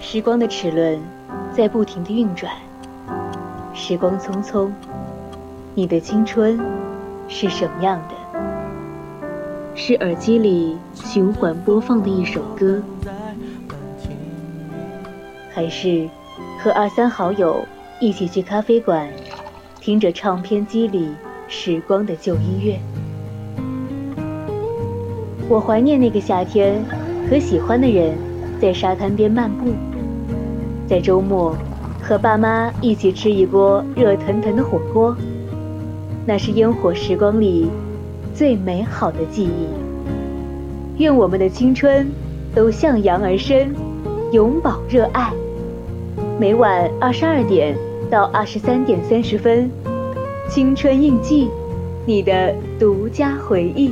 时光的齿轮在不停地运转，时光匆匆，你的青春是什么样的？是耳机里循环播放的一首歌，还是和2、3好友一起去咖啡馆，听着唱片机里时光的旧音乐？我怀念那个夏天，和喜欢的人在沙滩边漫步，在周末和爸妈一起吃一锅热腾腾的火锅，那是烟火时光里最美好的记忆。愿我们的青春都向阳而生，永葆热爱。每晚22点到23点30分，青春印记，你的独家回忆。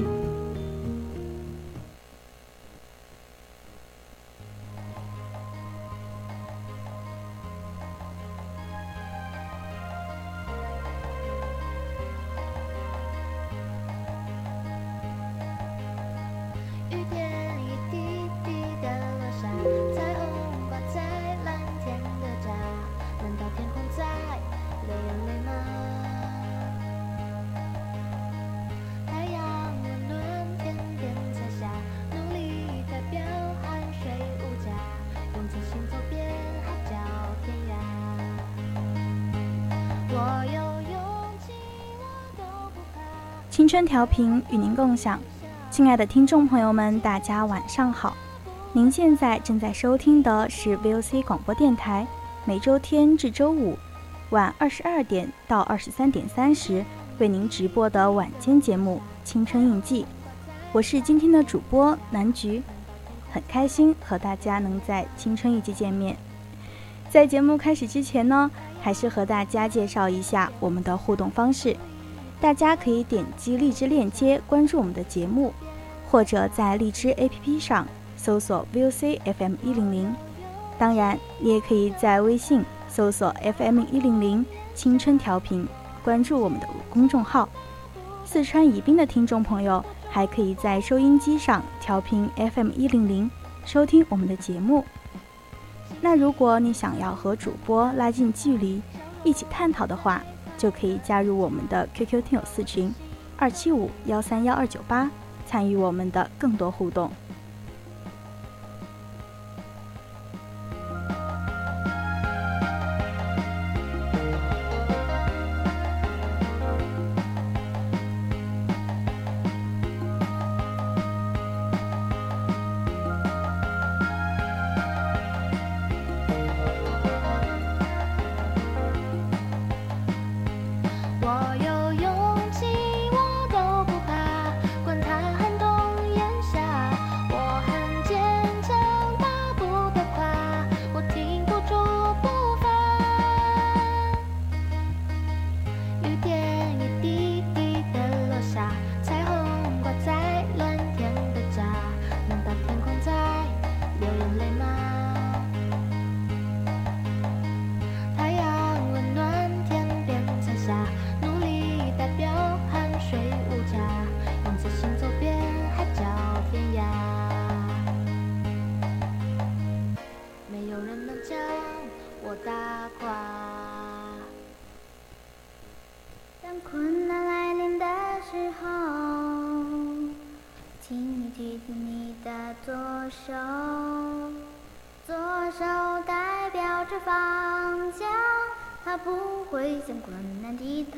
青春调频与您共享，亲爱的听众朋友们，大家晚上好。您现在正在收听的是 VOC 广播电台，每周天至周五晚22点到23点30为您直播的晚间节目《青春印记》。我是今天的主播南菊，很开心和大家能在青春印记见面。在节目开始之前呢，还是和大家介绍一下我们的互动方式。大家可以点击荔枝链接关注我们的节目，或者在荔枝 APP 上搜索 VOC FM 100。当然，你也可以在微信搜索 FM 100青春调频，关注我们的公众号。四川宜宾的听众朋友还可以在收音机上调频 FM 100收听我们的节目。那如果你想要和主播拉近距离，一起探讨的话，就可以加入我们的 QQ 听友4群275-131-298，参与我们的更多互动。 向困难低头，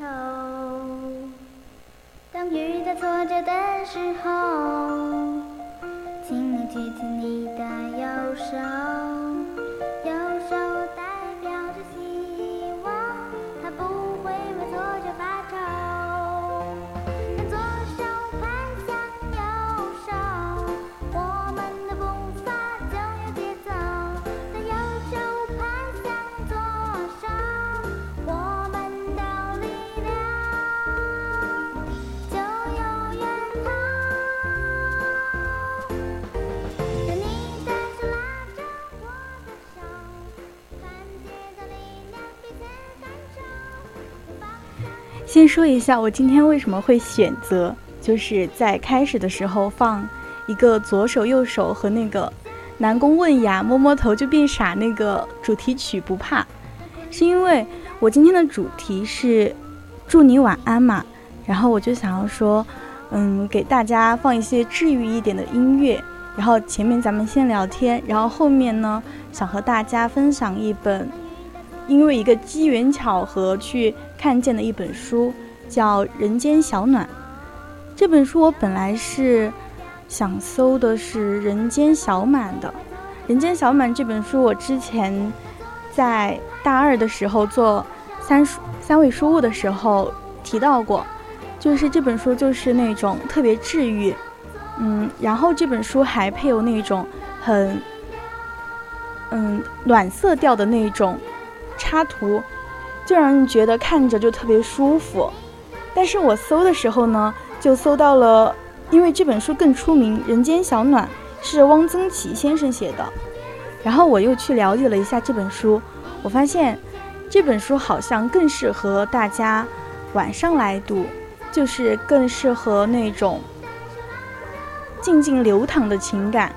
当遇到挫折的时候，请你举起你的右手，右手代表着希望，它不会为挫折发愁。当左手拍向右手，我们的步伐就有节奏，当右手拍向左手，我们的力量就有源头。有你的手拉着我的手，团结的力量彼此感受。 先说一下我今天为什么会选择就是在开始的时候放一个左手右手和那个南宫问雅摸摸头就变傻那个主题曲不怕，是因为我今天的主题是祝你晚安嘛，然后我就想要说给大家放一些治愈一点的音乐，然后前面咱们先聊天，然后后面呢想和大家分享一本因为一个机缘巧合去看见的一本书，叫《人间小暖》。这本书我本来是想搜的是人间小满的，人间小满这本书我之前在大二的时候做三位书务的时候提到过，就是这本书就是那种特别治愈，然后这本书还配有那种很暖色调的那种插图，就让人觉得看着就特别舒服。但是我搜的时候呢，就搜到了，因为这本书更出名，《人间小暖》是汪曾祺先生写的，然后我又去了解了一下这本书，我发现这本书好像更适合大家晚上来读，就是更适合那种静静流淌的情感。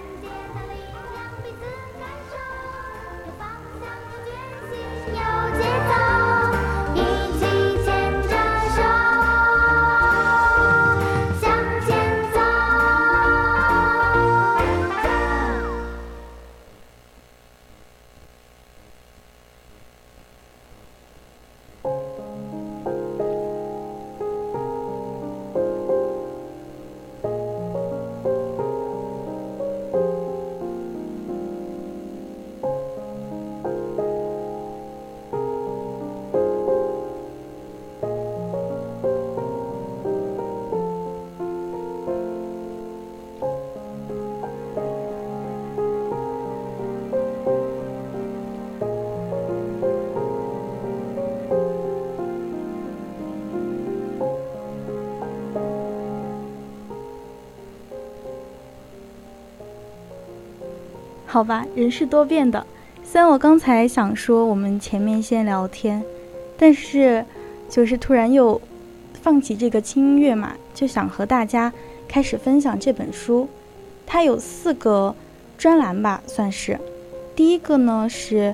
好吧，人是多变的。虽然我刚才想说我们前面先聊天，但是就是突然又放起这个轻音乐嘛，就想和大家开始分享这本书。它有4个专栏吧，算是。第一个呢是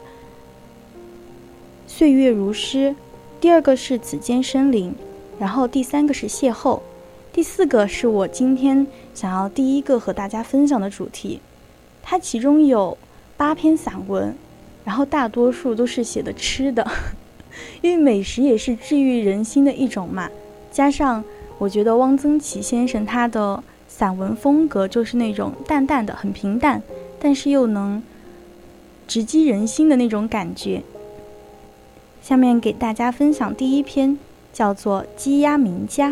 岁月如诗，第2个是此间生灵，然后第3个是邂逅，第4个是我今天想要第一个和大家分享的主题。它其中有8篇散文，然后大多数都是写的吃的，因为美食也是治愈人心的一种嘛。加上我觉得汪曾祺先生他的散文风格就是那种淡淡的很平淡，但是又能直击人心的那种感觉。下面给大家分享第1篇，叫做《鸡鸭名家》。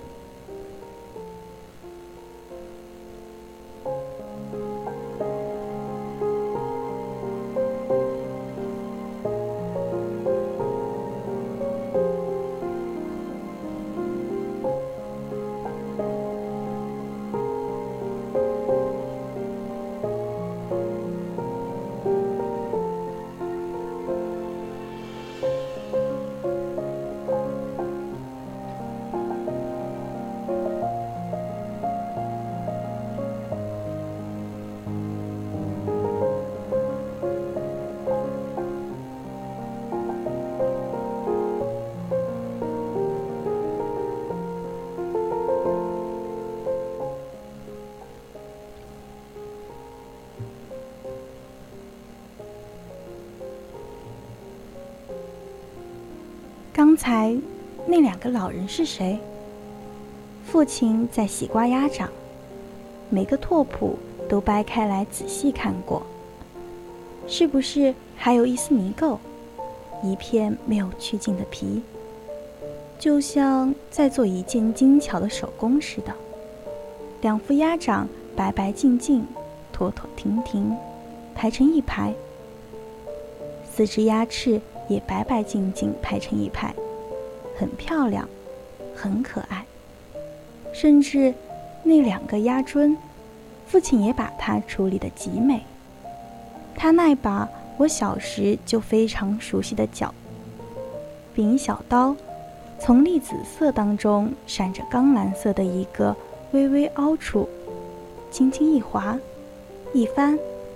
刚才那2个老人是谁？父亲在洗瓜鸭掌，每个拓扑都掰开来仔细看过，是不是还有一丝泥垢，一片没有去尽的皮，就像在做一件精巧的手工似的。2副鸭掌白白净净，妥妥停停，排成一排，4只鸭翅也白白净净排成一排，很漂亮，很可爱。甚至那2个鸭胗，父亲也把它处理得极美。他那把我小时就非常熟悉的角，柄小刀从栗紫色当中闪着钢蓝色的一个微微凹处，轻轻一划一翻，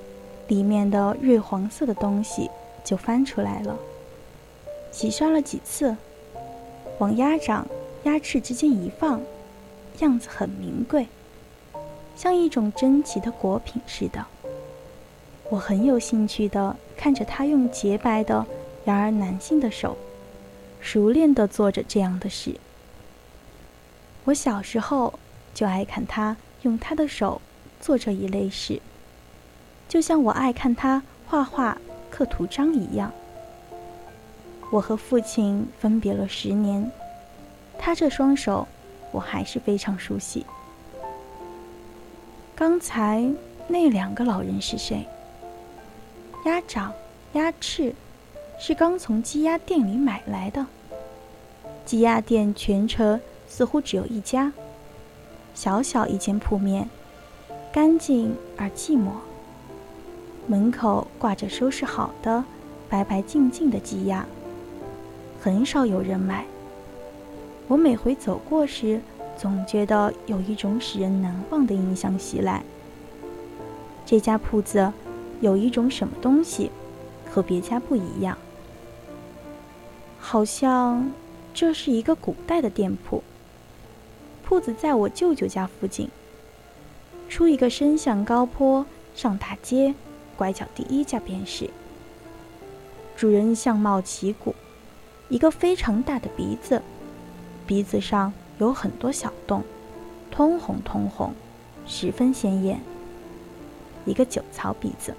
里面的瑞黄色的东西就翻出来了。洗刷了几次，往鸭掌、鸭翅之间一放，样子很名贵，像一种珍奇的果品似的。我很有兴趣地看着他用洁白的然而男性的手熟练地做着这样的事。我小时候就爱看他用他的手做这一类事，就像我爱看他画画刻图章一样。我和父亲分别了10年，他这双手我还是非常熟悉。刚才那2个老人是谁？鸭掌、鸭翅是刚从鸡鸭店里买来的。鸡鸭店全城似乎只有一家，小小一间铺面，干净而寂寞。门口挂着收拾好的白白净净的鸡鸭，很少有人买。我每回走过时，总觉得有一种使人难忘的印象袭来。这家铺子有一种什么东西和别家不一样，好像这是一个古代的店铺。铺子在我舅舅家附近，出一个伸向高坡，上大街，拐角第1家便是。主人相貌奇古，一个非常大的鼻子，鼻子上有很多小洞，通红通红，十分鲜艳，一个酒槽鼻子。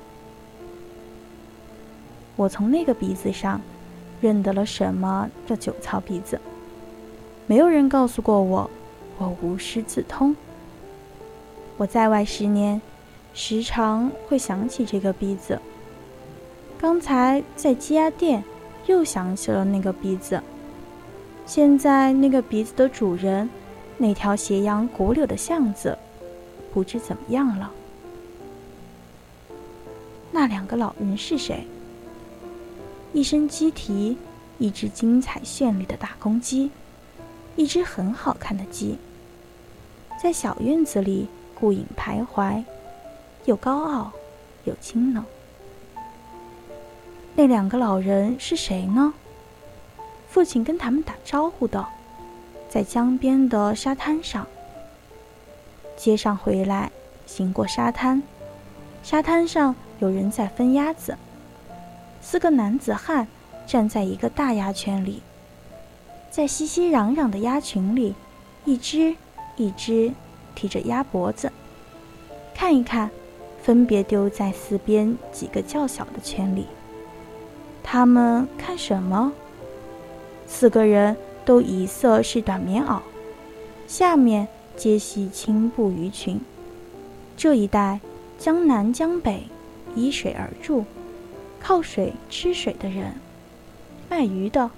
我从那个鼻子上认得了什么叫酒槽鼻子，没有人告诉过我，我无师自通。我在外10年，时常会想起这个鼻子。刚才在鸡鸭店又想起了那个鼻子。现在那个鼻子的主人，那条斜阳古柳的巷子，不知怎么样了。那2个老人是谁？一身鸡蹄，一只精彩绚丽的大公鸡，一只很好看的鸡，在小院子里顾影徘徊，又高傲又清冷。那2个老人是谁呢？父亲跟他们打招呼的，在江边的沙滩上。街上回来，行过沙滩，沙滩上有人在分鸭子，4个男子汉站在一个大鸭圈里，在熙熙攘攘的鸭群里，一只一只提着鸭脖子，看一看，分别丢在4边几个较小的圈里。他们看什么？4个人都一色是短棉袄，下面皆系青布鱼裙。这一带江南江北，依水而筑，靠水吃水的人，卖鱼的，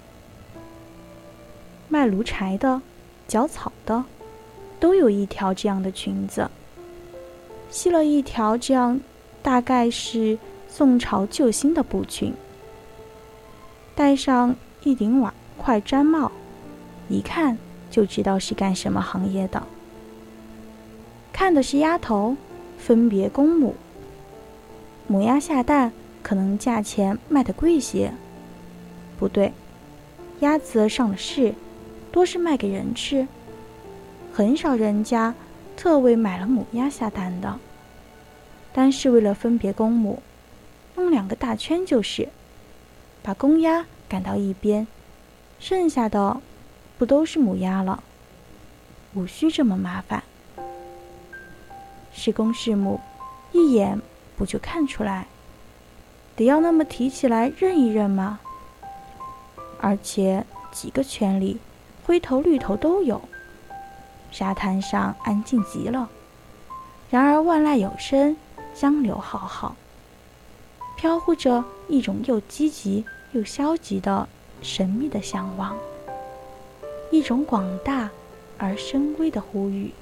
卖炉柴的，绞草的，都有一条这样的裙子。系了一条这样大概是宋朝旧兴的布裙，戴上一顶瓦块毡帽，一看就知道是干什么行业的。看的是鸭头，分别公母。母鸭下蛋，可能价钱卖得贵些。不对，鸭子上了市，多是卖给人吃，很少人家特为买了母鸭下蛋的。单是为了分别公母，弄2个大圈就是，把公鸭赶到一边，剩下的不都是母鸭了？无需这么麻烦。是公是母，一眼不就看出来？得要那么提起来认一认吗？而且几个圈里，灰头绿头都有。沙滩上安静极了，然而万籁有声，江流浩浩，飘忽着一种又积极又消极的神秘的向往，一种广大而深微的呼吁。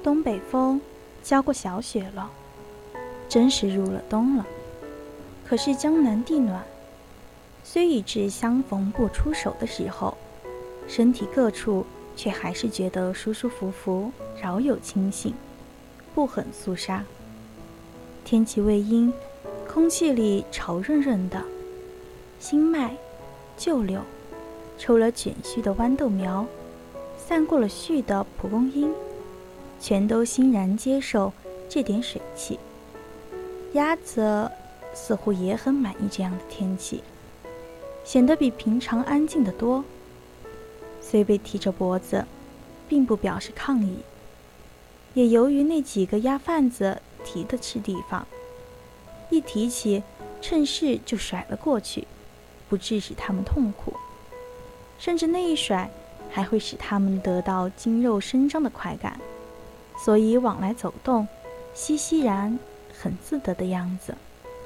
东北风浇过小雪了，真是入了冬了。可是江南地暖，虽已至相逢不出手的时候，身体各处却还是觉得舒舒服服，饶有清醒，不很肃杀。天气未阴，空气里潮润润的，新麦、旧柳，抽了卷须的豌豆苗，散过了絮的蒲公英，全都欣然接受这点水汽。鸭子似乎也很满意这样的天气，显得比平常安静得多。虽被提着脖子，并不表示抗议，也由于那几个鸭贩子提的是地方，一提起趁势就甩了过去，不致使他们痛苦，甚至那一甩还会使他们得到筋肉伸张的快感，所以往来走动，熙熙然，很自得的样子。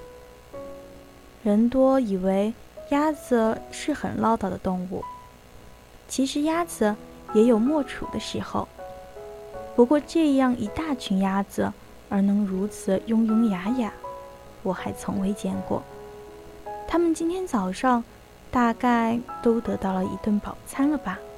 人多以为鸭子是很唠叨的动物，其实鸭子也有默处的时候，不过这样一大群鸭子而能如此庸庸雅雅，我还从未见过。他们今天早上大概都得到了一顿饱餐了吧？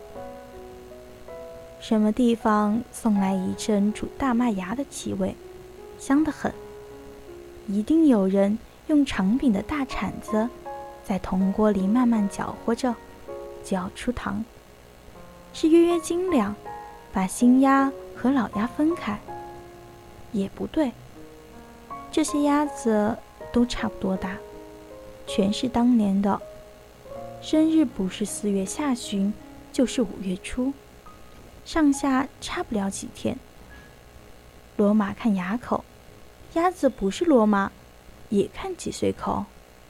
什么地方送来一阵煮大麦芽的气味，香得很。一定有人用长柄的大铲子在铜锅里慢慢搅和着，就要出糖。是约约斤两，把新鸭和老鸭分开。也不对，这些鸭子都差不多大，全是当年的，生日不是4月下旬，就是5月初，上下差不了几天。骡马看牙口，鸭子不是骡马，也看几岁口。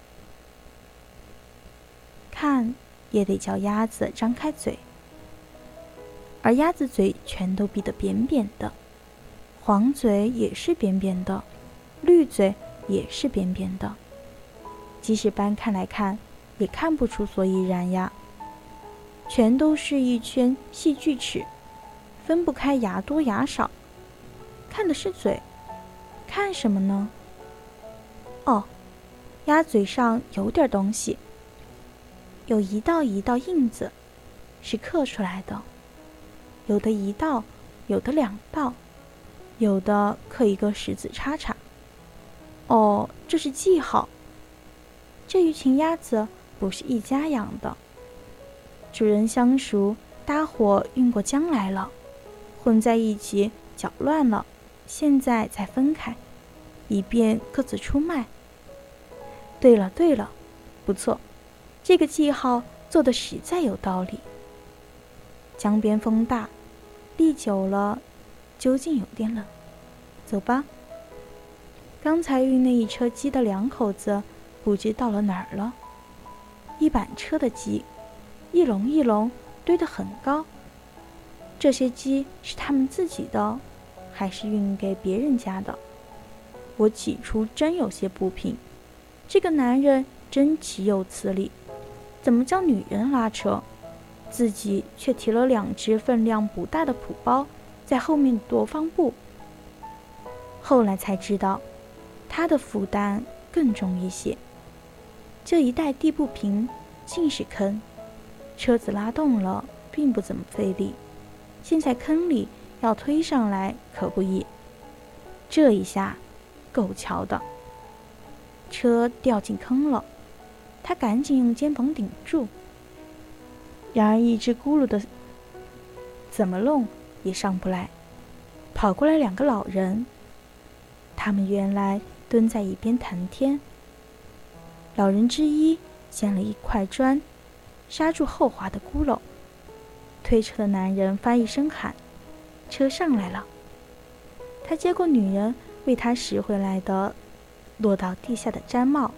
看也得叫鸭子张开嘴，而鸭子嘴全都闭得扁扁的，黄嘴也是扁扁的，绿嘴也是扁扁的，即使搬开来看，也看不出所以然呀，全都是一圈细锯齿，分不开牙多牙少。看的是嘴，看什么呢？哦，鸭嘴上有点东西，有一道一道印子，是刻出来的，有的1道，有的2道，有的刻一个十字叉叉。哦，这是记号。这一群鸭子不是一家养的，主人相熟，搭伙运过江来了，混在一起搅乱了，现在才分开，以便各自出卖。对了对了，不错，这个记号做得实在有道理。江边风大，立久了究竟有点冷，走吧。刚才运那一车鸡的2口子不知到了哪儿了，一板车的鸡，一笼一笼堆得很高。这些鸡是他们自己的，还是运给别人家的？我起初真有些不平，这个男人真岂有此理，怎么叫女人拉车，自己却提了2只分量不大的蒲包在后面踱方步。后来才知道，他的负担更重一些。这一带地不平，尽是坑，车子拉动了并不怎么费力，现在坑里要推上来可不易。这一下够巧的，车掉进坑了，他赶紧用肩膀顶住。然而一只咕噜的怎么弄也上不来，跑过来2个老人，他们原来蹲在一边谈天。老人之一捡了一块砖，刹住后滑的轱辘。推车的男人发一声喊，车上来了。他接过女人为他拾回来的落到地下的毡帽，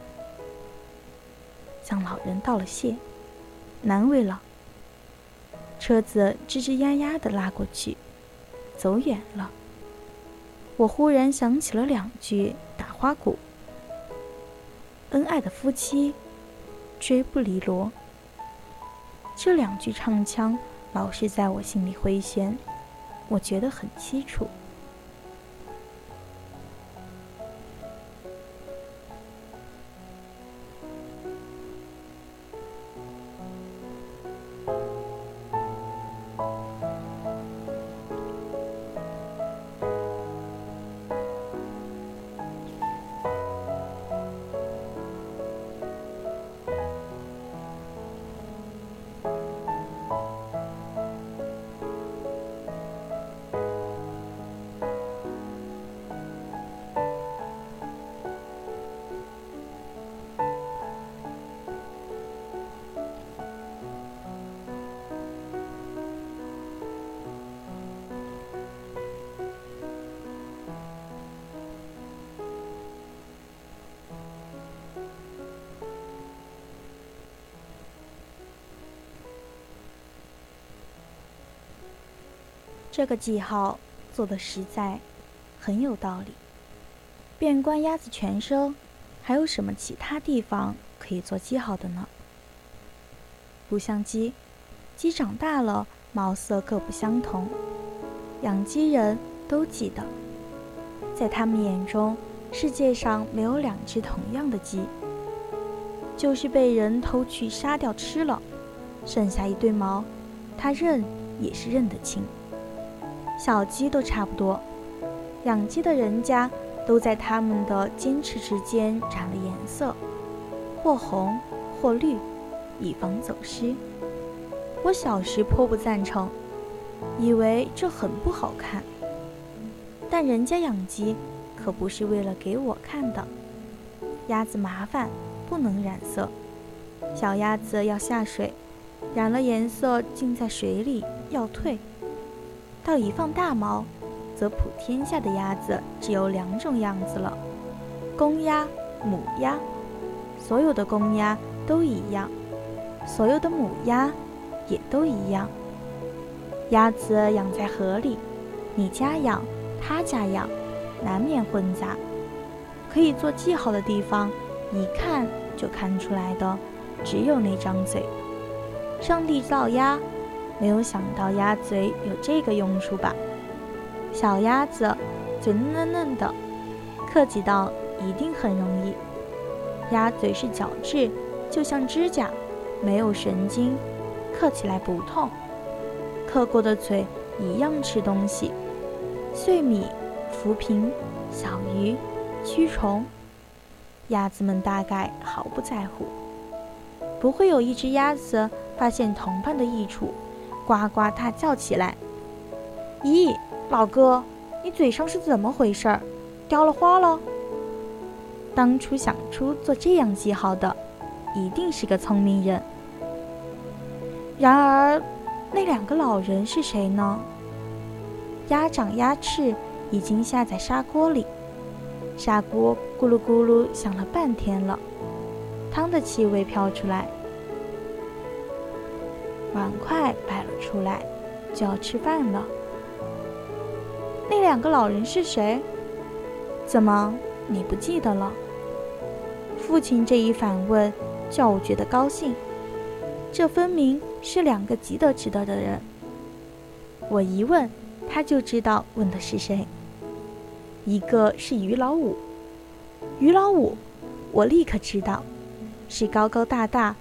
向老人道了谢，难为了。车子吱吱呀呀地拉过去，走远了。我忽然想起了2句打花鼓：恩爱的夫妻追不离罗。这2句唱腔老是在我心里回旋， 我觉得很凄楚。这个记号做得实在很有道理。遍观鸭子全身，还有什么其他地方可以做记号的呢？不像鸡，鸡长大了毛色各不相同，养鸡人都记得，在他们眼中，世界上没有2只同样的鸡，就是被人偷去杀掉吃了，剩下一堆毛，他认也是认得清。小鸡都差不多，养鸡的人家都在它们的尖翅之间染了颜色，或红或绿，以防走失。我小时颇不赞成，以为这很不好看。但人家养鸡可不是为了给我看的。鸭子麻烦，不能染色，小鸭子要下水，染了颜色浸在水里要退。到一放大毛，则普天下的鸭子只有2种样子了，公鸭、母鸭。所有的公鸭都一样，所有的母鸭也都一样。鸭子养在河里，你家养，他家养，难免混杂。可以做记号的地方，一看就看出来的，只有那张嘴。上帝造鸭，没有想到鸭嘴有这个用处吧？小鸭子嘴嫩嫩的，刻几道一定很容易。鸭嘴是角质，就像指甲，没有神经，刻起来不痛。刻过的嘴一样吃东西，碎米、浮萍、小鱼、蛆虫，鸭子们大概毫不在乎。不会有一只鸭子发现同伴的益处，呱呱大叫起来：咦，老哥，你嘴上是怎么回事？掉了花了？当初想出做这样记号的，一定是个聪明人。然而，那2个老人是谁呢？鸭掌鸭翅已经下在砂锅里，砂锅咕噜咕噜响了半天了，汤的气味飘出来，碗筷摆了出来，就要吃饭了。那2个老人是谁？怎么你不记得了？父亲这一反问叫我觉得高兴，这分明是2个极得值得的人。我一问他就知道问的是谁。一个是于老五，于老五我立刻知道，是高高大大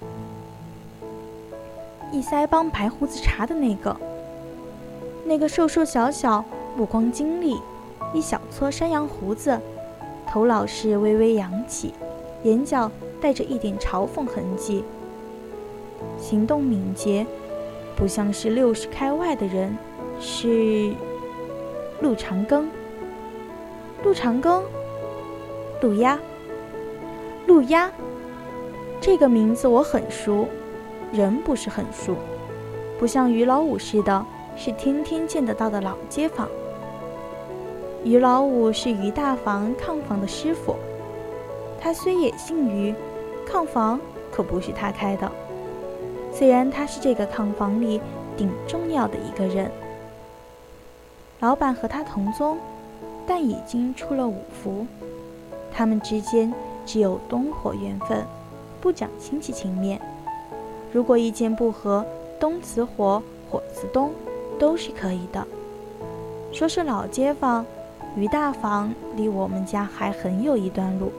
一腮帮白胡子茬的那个瘦瘦小小目光精利，一小撮山羊胡子，头老是微微扬起，眼角带着一点嘲讽痕迹，行动敏捷，不像是60开外的人，是陆长庚。陆长庚，陆鸭，陆鸭，这个名字我很熟，人不是很熟，不像于老五似的，是天天见得到的老街坊。于老五是于大房炕房的师傅，他虽也姓于，炕房可不是他开的，虽然他是这个炕房里顶重要的一个人。老板和他同宗，但已经出了5福，他们之间只有东火缘分，不讲亲戚情面。如果意见不合，东辞火，火辞东，都是可以的。 说是老街坊，于大房离我们家还很有一段路。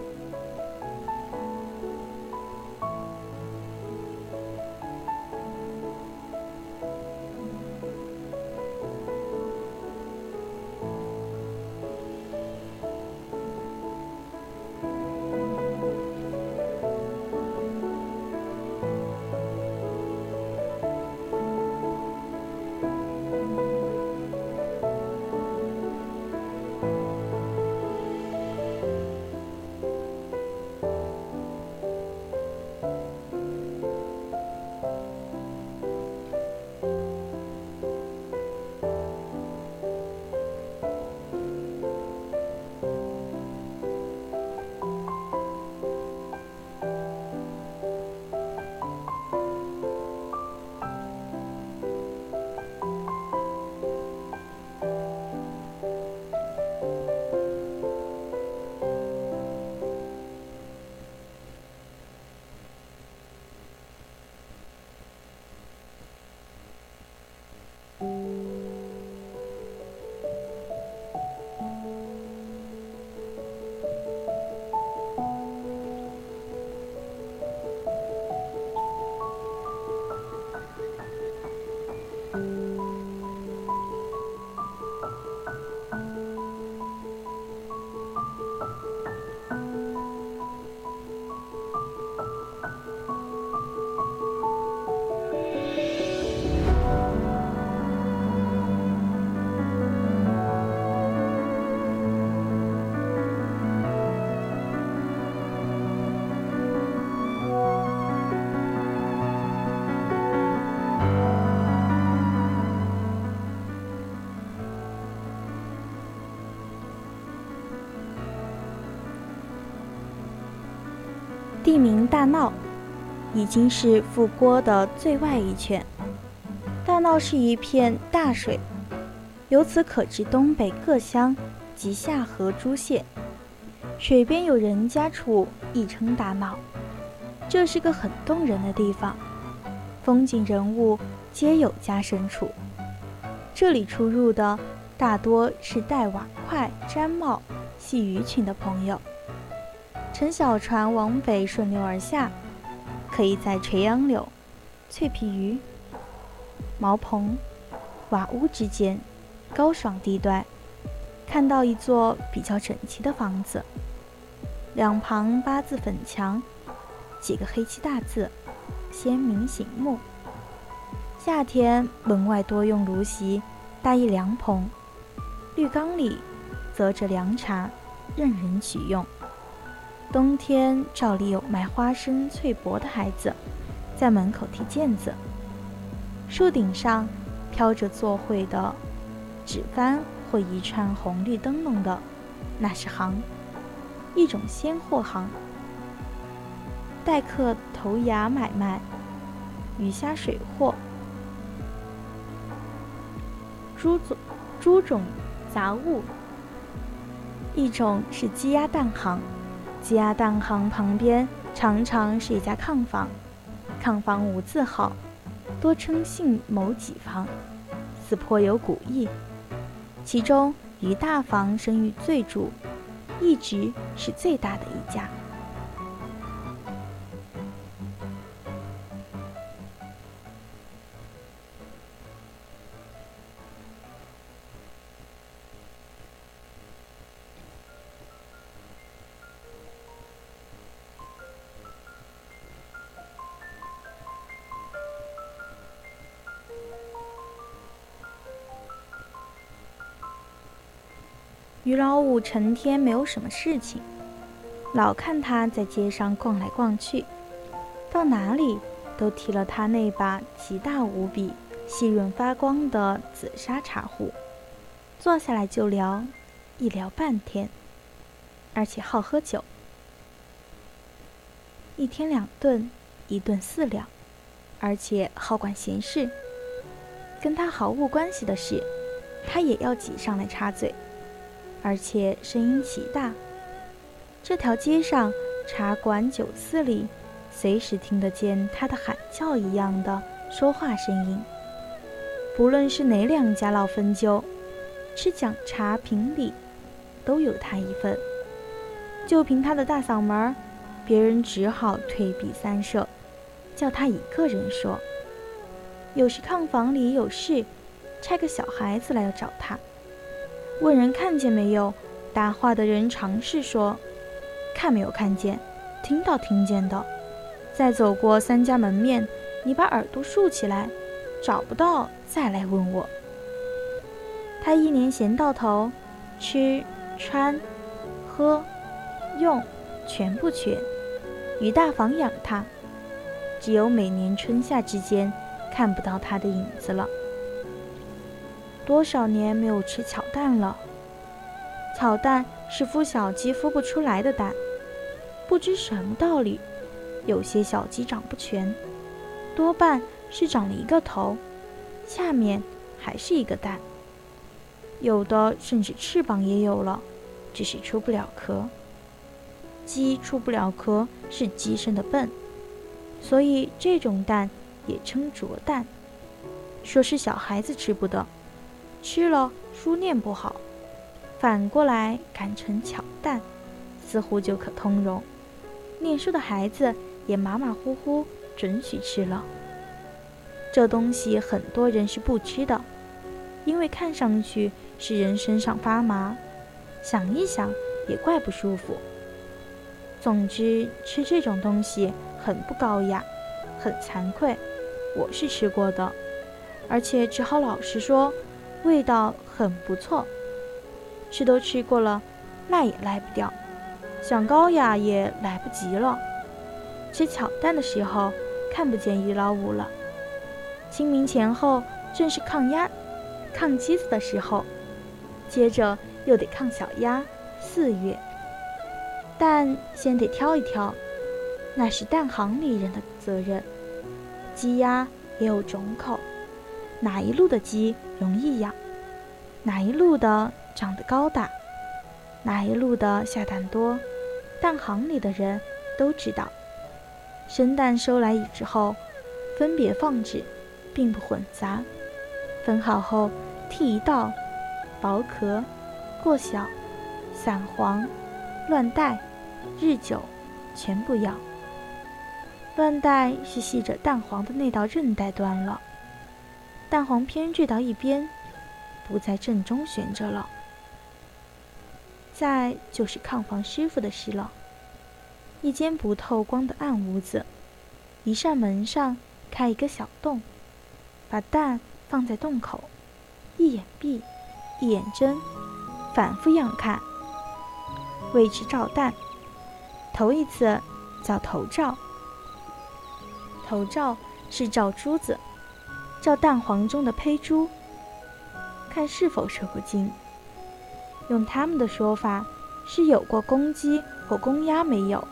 地名大闹已经是富郭的最外一圈。大闹是一片大水，由此可知东北各乡及下河诸县，水边有人家处亦称大闹。这是个很动人的地方，风景人物皆有家身处。这里出入的大多是带瓦块、毡帽、系鱼裙的朋友，乘小船往北顺流而下，可以在垂杨柳、脆皮鱼、茅棚、瓦屋之间高爽地段看到一座比较整齐的房子，两旁八字粉墙，几个黑漆大字，鲜明醒目。夏天门外多用芦席搭一凉棚，绿缸里择着凉茶，任人取用。冬天照例有卖花生脆帛的孩子在门口踢毽子，树顶上飘着作绘的纸幡或一串红绿灯笼的，那是行，一种鲜货行，待客投衙买卖鱼虾水货、猪种杂物。一种是鸡鸭蛋行，鸡鸭蛋行旁边常常是一家炕房，炕房无字号，多称姓某几房，似颇有古意。其中于大房生于最主，一直是最大的一家。于老五成天没有什么事情，老看他在街上逛来逛去，到哪里都提了他那把极大无比、细润发光的紫砂茶壶，坐下来就聊，一聊半天，而且好喝酒，一天2顿，一顿4两，而且好管闲事，跟他毫无关系的事，他也要挤上来插嘴。而且声音极大，这条街上茶馆酒肆里随时听得见他的喊叫一样的说话声音。不论是哪两家老分酒， 吃讲茶评理都有他一份。就凭他的大嗓门，别人只好退避三舍，叫他一个人说。有时炕房里有事，差个小孩子来要找他，问人看见没有，答话的人尝试说看没有看见，听到听见的。再走过3家门面，你把耳朵竖起来，找不到再来问我。他一年闲到头，吃穿喝用全不缺，于大房养他，只有每年春夏之间看不到他的影子了。多少年没有吃巧蛋了。巧蛋是孵小鸡孵不出来的蛋，不知什么道理，有些小鸡长不全，多半是长了一个头，下面还是一个蛋，有的甚至翅膀也有了，只是出不了壳。鸡出不了壳是鸡生的笨，所以这种蛋也称拙蛋，说是小孩子吃不得，吃了书念不好，反过来改成巧蛋，似乎就可通融，念书的孩子也马马虎虎准许吃了。这东西很多人是不吃的，因为看上去使人身上发麻，想一想也怪不舒服。总之，吃这种东西很不高雅，很惭愧，我是吃过的，而且只好老实说，味道很不错。吃都吃过了，赖也赖不掉，想高雅也来不及了。吃巧蛋的时候看不见于老五了，清明前后正是炕鸡子的时候，接着又得炕小鸭，4月。蛋先得挑一挑，那是蛋行里人的责任。鸡鸭也有种口，哪一路的鸡容易养，哪一路的长得高大，哪一路的下蛋多，蛋行里的人都知道。生蛋收来之后，分别放置，并不混杂。分好后剔一道，薄壳、过小、散黄、乱带、日久全不要。乱带是系着蛋黄的那道韧带断了，蛋黄偏坠到一边，不在正中悬着了。再就是炕房师傅的事了。一间不透光的暗屋子，一扇门上开一个小洞，把蛋放在洞口，一眼闭，一眼睁，反复样看，谓之照蛋。头一次叫头照，头照是照珠子，照蛋黄中的胚珠，看是否受过精。用他们的说法是有过公鸡或公鸭没有。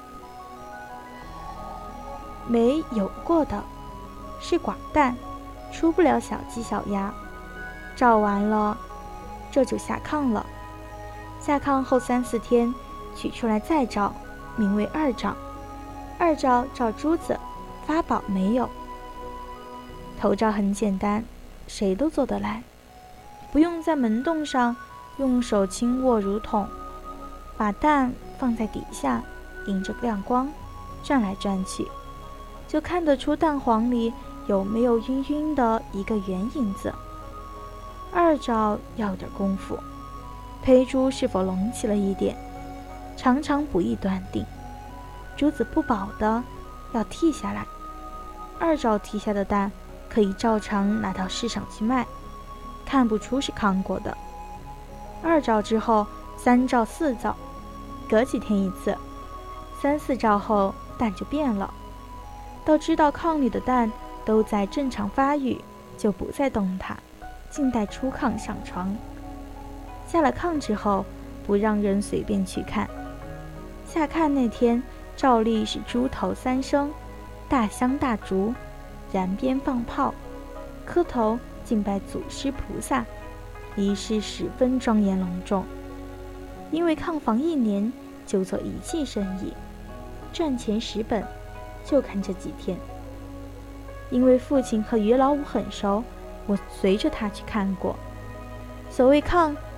没有过的是寡蛋，出不了小鸡小鸭。照完了，这就下炕了。下炕后3、4天，取出来再照，名为二照。二照照珠子，发宝没有。头照很简单，谁都做得来，不用在门洞上用手轻握如筒，把蛋放在底下，迎着亮光转来转去，就看得出蛋黄里有没有晕晕的一个圆影子。二照要点功夫，胚珠是否隆起了一点，常常不易断定。珠子不饱的要剔下来，二照剔下的蛋可以照常拿到市上去卖，看不出是炕过的。2照之后3照4照，隔几天一次，3、4照后蛋就变了。到知道炕里的蛋都在正常发育，就不再动它，静待出炕上床。下了炕之后，不让人随便去看。下看那天照例是猪头3升，大香大烛，燃鞭放炮，磕头敬拜祖师菩萨，仪式十分庄严隆重。因为炕房1年就做一季生意，赚钱10本，就看这几天。因为父亲和于老五很熟，我随着他去看过。所谓炕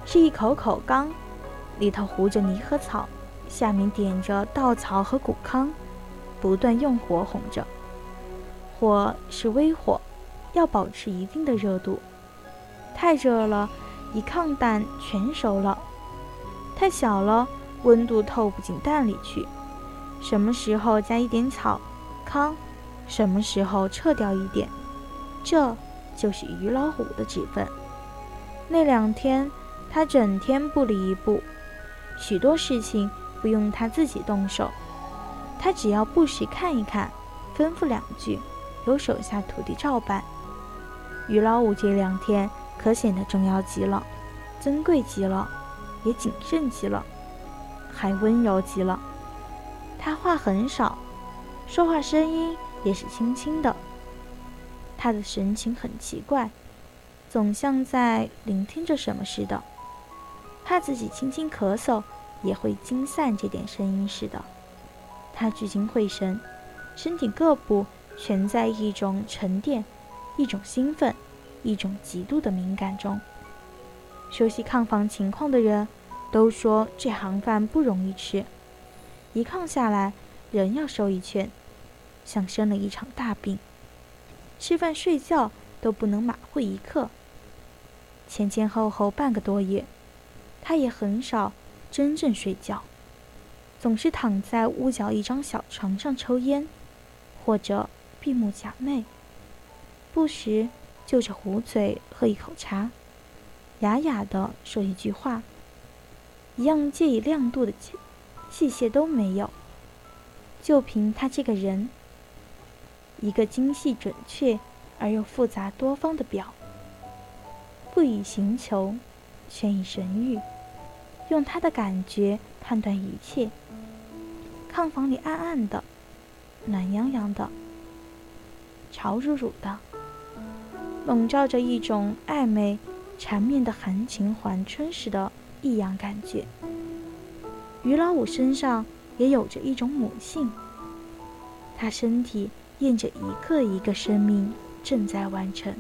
是一口口缸，里头糊着泥和草，下面点着稻草和谷糠，不断用火烘着。火是微火，要保持一定的热度。太热了，一炕蛋全熟了；太小了，温度透不进蛋里去。什么时候加一点草糠，什么时候撤掉一点，这就是于老虎的职分。那2天，他整天不离一步，许多事情不用他自己动手，他只要不时看一看，吩咐2句，由手下徒弟照办。于老五这2天可显得重要极了，珍贵极了，也谨慎极了，还温柔极了。他话很少，说话声音也是轻轻的。他的神情很奇怪，总像在聆听着什么似的，怕自己轻轻咳嗽也会惊散这点声音似的。他聚精会神，身体各部全在一种沉淀，一种兴奋，一种极度的敏感中。熟悉炕房情况的人都说这行饭不容易吃，一炕下来人要瘦一圈，像生了一场大病，吃饭睡觉都不能马虎一刻。前前后后半个多月，他也很少真正睡觉，总是躺在屋角一张小床上抽烟，或者闭目假寐，不时就着壶嘴喝一口茶，哑哑地说一句话，一样介意亮度的器械都没有。就凭他这个人，一个精细准确而又复杂多方的表，不以形求，全以神谕，用他的感觉判断一切。炕房里暗暗的，暖洋洋的，潮漉漉的，笼罩着一种暧昧缠绵的含情还春似的异样感觉。于老五身上也有着一种母性，他身体验着一个一个生命正在完成。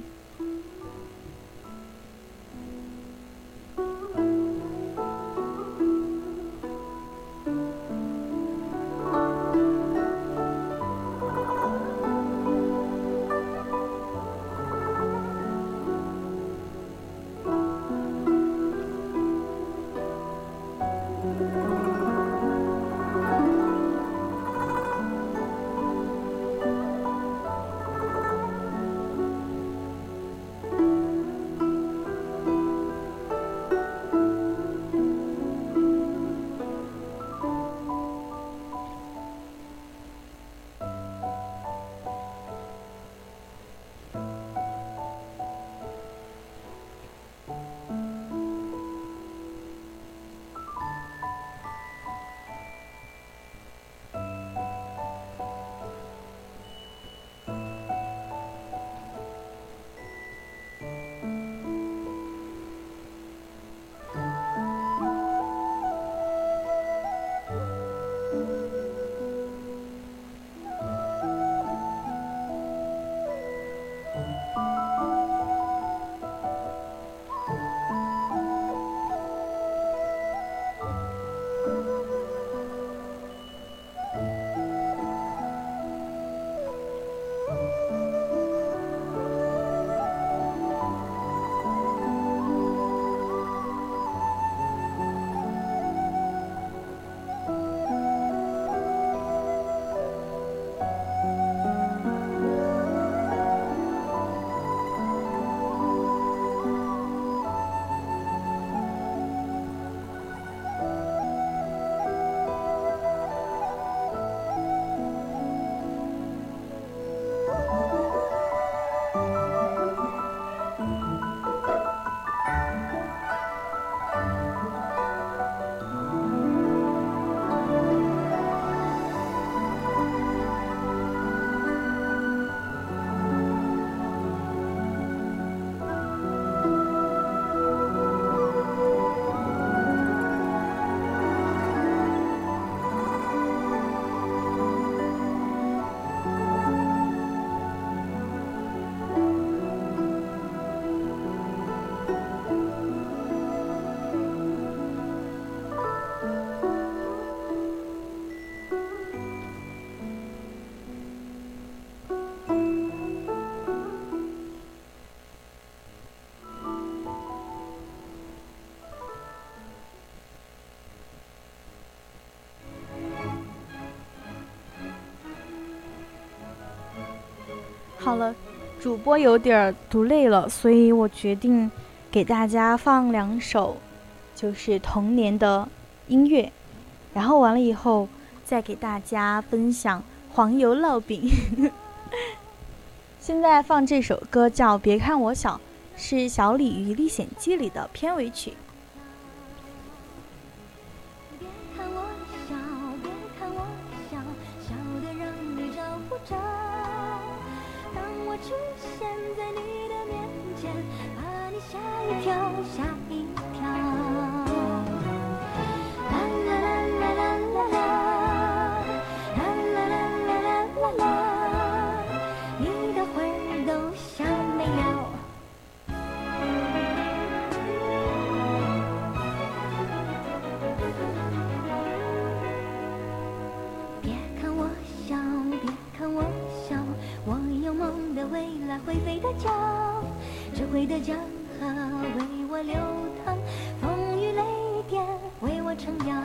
好了，主播有点读累了，所以我决定给大家放2首就是童年的音乐，然后完了以后再给大家分享黄油烙饼。现在放这首歌叫《别看我小》，是《小鲤鱼历险记》里的片尾曲。 别看我小，别看我小，小得让你找不着。当我出现在你的面前，把你吓一跳，吓一跳。啦啦啦啦啦啦啦，啦啦啦啦啦啦啦，你的魂儿都吓没了。别看我小，别看我小，我有梦的未来会飞的脚，智慧的江河为我流淌，风雨雷电为我撑腰。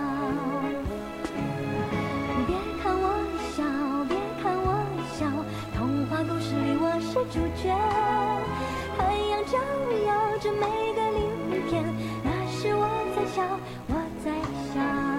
别看我小，别看我小，童话故事里我是主角，太阳照耀着每个鳞片，那是我在笑，我在笑。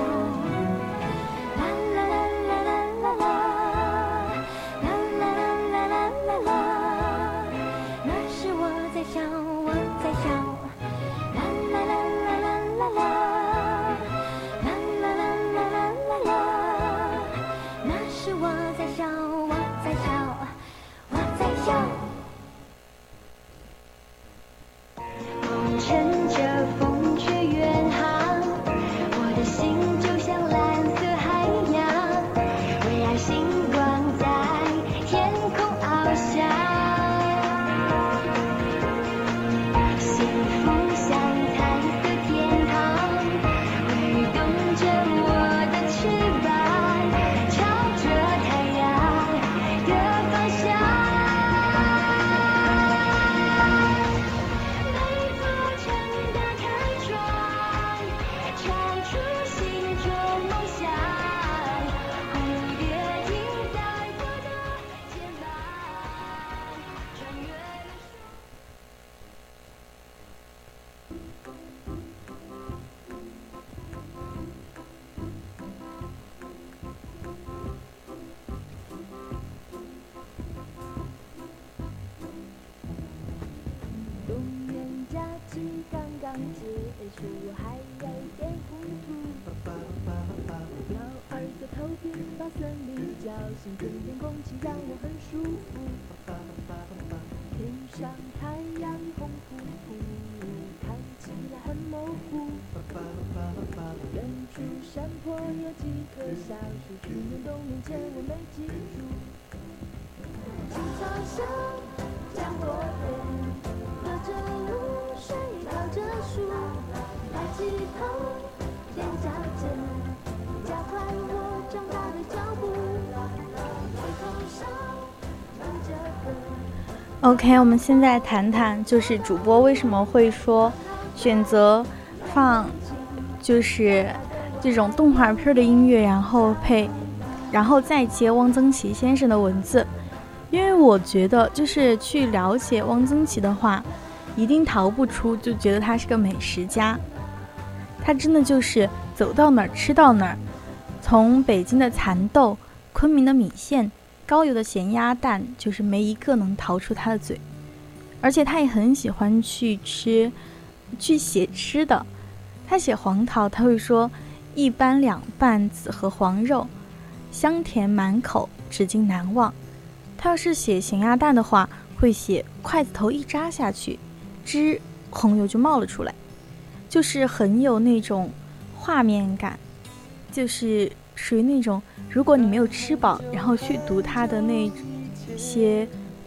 刚结束，还有点糊涂。鸟儿在头顶把森林叫醒，春天空气让我很舒服。天上太阳红扑扑，看起来很模糊。远处山坡有几棵小树，去年冬眠前我没记住。青草香，江波边，喝着露水，靠着树，抬起头，踮脚尖，加快我长大的脚步。吹口哨，唱着歌。 OK， 我们现在谈谈，就是主播为什么会说选择放就是这种动画片的音乐，然后再接汪曾祺先生的文字。因为我觉得就是去了解汪曾祺的话，一定逃不出就觉得他是个美食家。他真的就是走到哪儿吃到哪儿，从北京的蚕豆、昆明的米线、高邮的咸鸭蛋，就是没一个能逃出他的嘴。而且他也很喜欢去写吃的。他写黄桃，他会说一般两瓣紫和黄肉，香甜满口，至今难忘。他要是写咸鸭蛋的话，会写筷子头一扎下去，汁红油就冒了出来，就是很有那种画面感，就是属于那种如果你没有吃饱，然后去读他的那些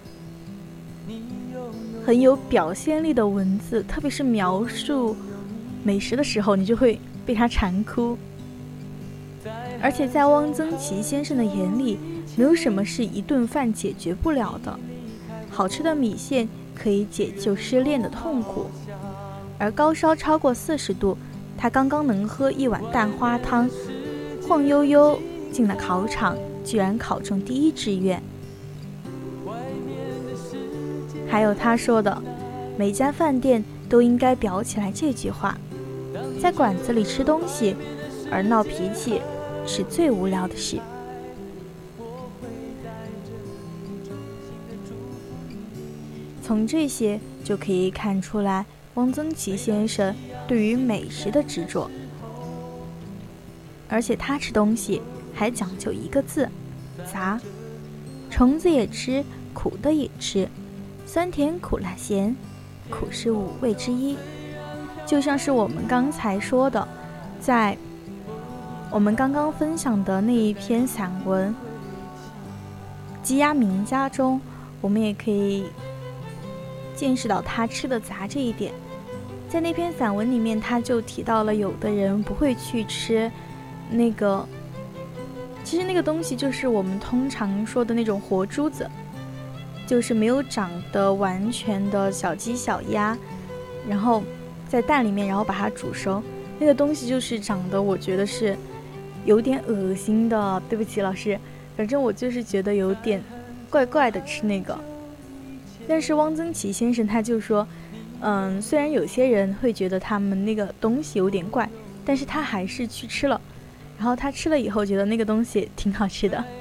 很有表现力的文字，特别是描述美食的时候，你就会被他馋哭。而且在汪曾祺先生的眼里，没有什么是一顿饭解决不了的，好吃的米线可以解救失恋的痛苦，而高烧超过40度，他刚刚能喝一碗蛋花汤，晃悠悠进了考场，居然考中第1志愿。 还有他说的，每家饭店都应该裱起来这句话：在馆子里吃东西，而闹脾气是最无聊的事。从这些就可以看出来汪曾祺先生对于美食的执着，而且他吃东西还讲究一个字：杂。虫子也吃，苦的也吃，酸甜苦辣咸，苦是五味之一。就像是我们刚才说的，在我们刚刚分享的那一篇散文《鸡鸭名家》中，我们也可以见识到他吃的杂这一点。在那篇散文里面，他就提到了有的人不会去吃那个，其实那个东西就是我们通常说的那种活珠子，就是没有长得完全的小鸡小鸭，然后在蛋里面，然后把它煮熟，那个东西就是长得我觉得是有点恶心的。对不起老师，反正我就是觉得有点怪怪的吃那个。但是汪曾祺先生他就说，虽然有些人会觉得他们那个东西有点怪，但是他还是去吃了，然后他吃了以后觉得那个东西挺好吃的。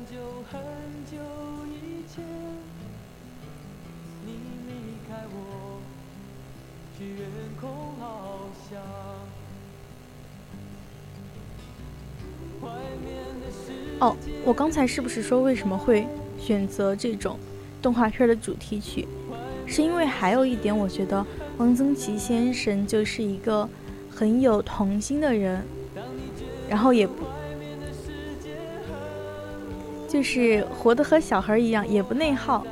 哦，我刚才是不是说为什么会选择这种动画片的主题曲？是因为还有一点，我觉得汪曾祺先生就是一个很有童心的人，然后也不就是活得和小孩一样，也不内耗。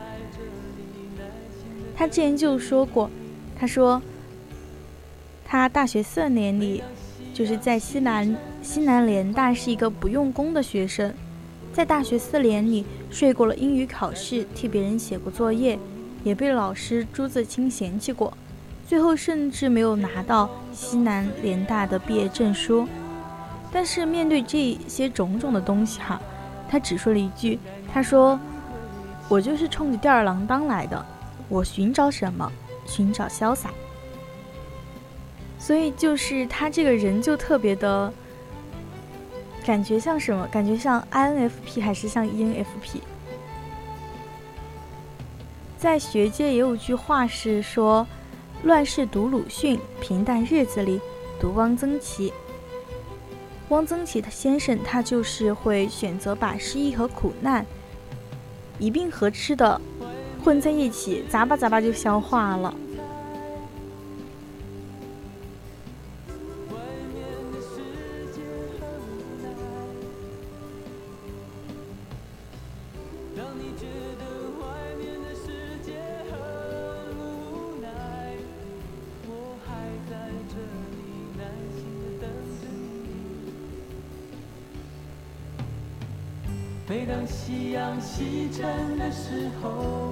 他之前就说过，他说他大学4年里就是在西南联大是一个不用功的学生，在大学4年里睡过了英语考试，替别人写过作业，也被老师朱自清嫌弃过，最后甚至没有拿到西南联大的毕业证书。但是面对这些种种的东西他只说了一句，他说我就是冲着吊儿郎当来的，我寻找什么？寻找潇洒。所以就是他这个人就特别的感觉像什么？感觉像 INFP 还是像 ENFP？ 在学界也有句话是说，乱世读鲁迅，平淡日子里读汪曾祺。汪曾祺的先生他就是会选择把失意和苦难一并和吃的混在一起，杂吧杂吧就消化了。 每当夕阳西沉的时候，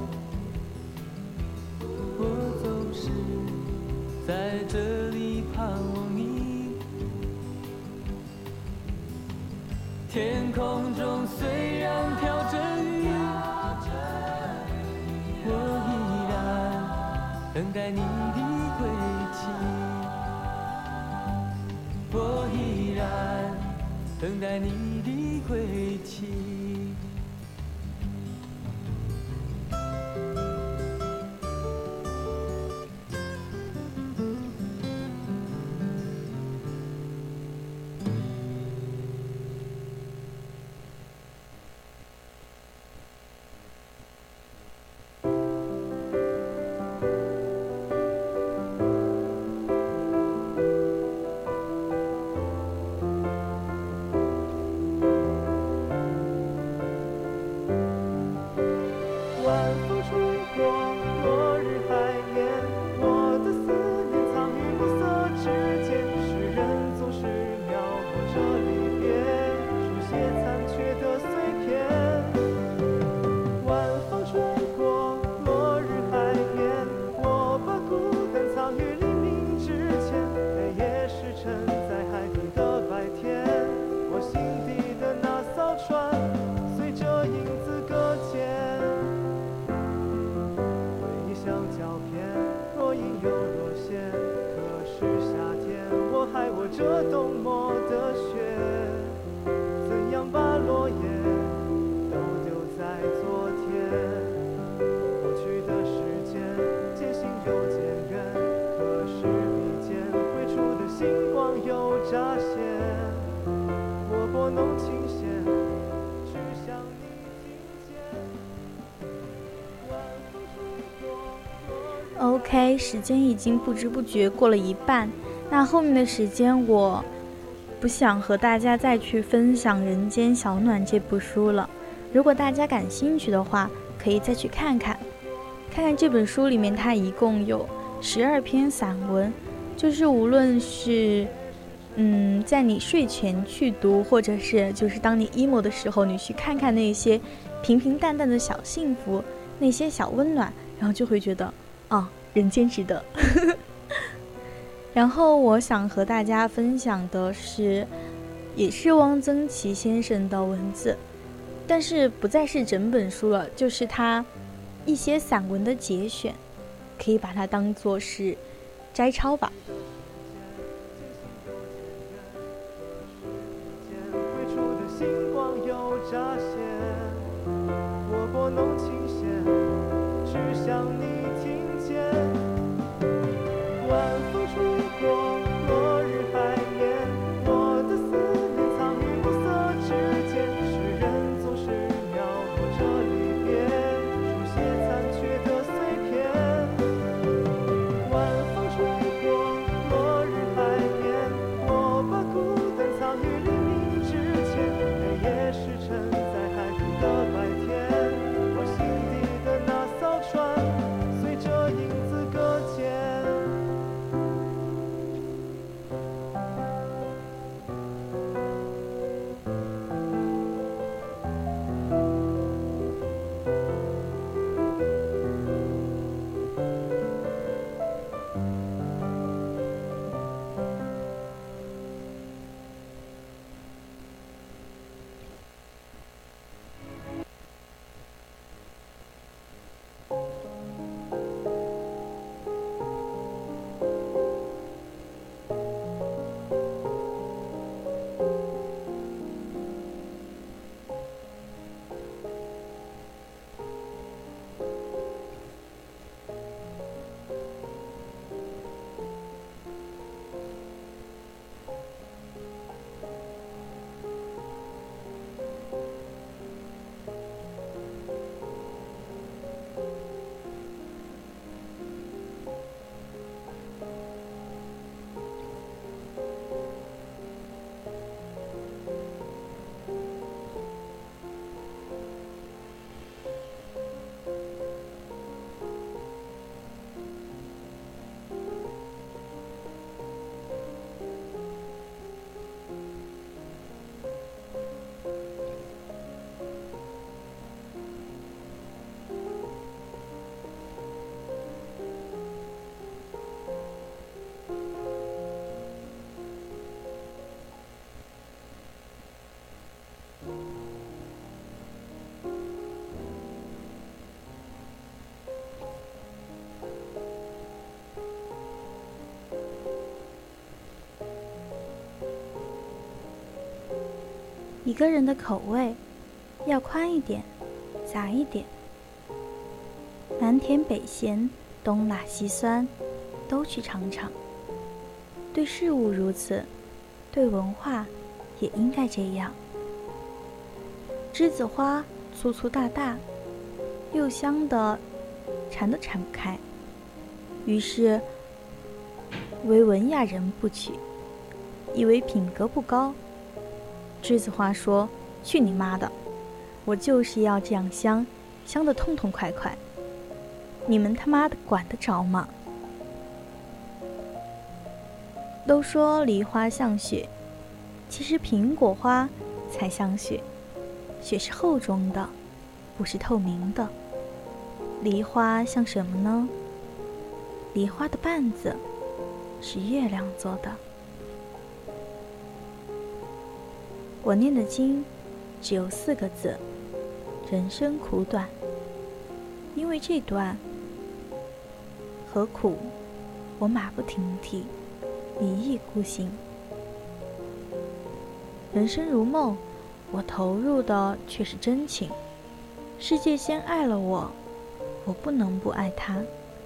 我总是在这里盼望你。天空中虽然飘着雨，我依然等待你的归期。我依然等待你的归期。 和这冬末的雪，怎样把落叶都丢在昨天。过去的时间渐行又渐远，可是笔尖绘出的星光又乍现。我拨弄琴弦，去向你听见。晚风吹过。 OK， 时间已经不知不觉过了一半，那后面的时间我不想和大家再去分享《人间小暖》这部书了。如果大家感兴趣的话，可以再去看看这本书里面，它一共有12篇散文，就是无论是在你睡前去读，或者是就是当你 emo 的时候，你去看看那些平平淡淡的小幸福，那些小温暖，然后就会觉得人间值得。然后我想和大家分享的是，也是汪曾祺先生的文字，但是不再是整本书了，就是他一些散文的节选，可以把它当作是摘抄吧。 我拨弄琴弦，去向你听见。晚风吹过，落日海面，我的思念藏于暮色之间。诗人总是描摹着离别，书写残缺的碎片。晚风吹过，落日海面，我把孤单藏于黎明之前。黑夜是沉在海中的白天，我心底的那艘船随着影子搁浅。 一个人的口味要宽一点，杂一点，南甜北咸，东辣西酸，都去尝尝。对事物如此，对文化也应该这样。栀子花粗粗大大，又香的馋都馋不开，于是为文雅人不取，以为品格不高。栀子花说：“去你妈的！我就是要这样香，香得痛痛快快。你们他妈的管得着吗？”都说梨花像雪，其实苹果花才像雪。雪是厚重的，不是透明的。梨花像什么呢？梨花的瓣子是月亮做的。我念的经只有4个字：人生苦短。因为这段何苦我马不停蹄，一意孤行。 人生如梦，我投入的却是真情。世界先爱了我，我不能不爱它。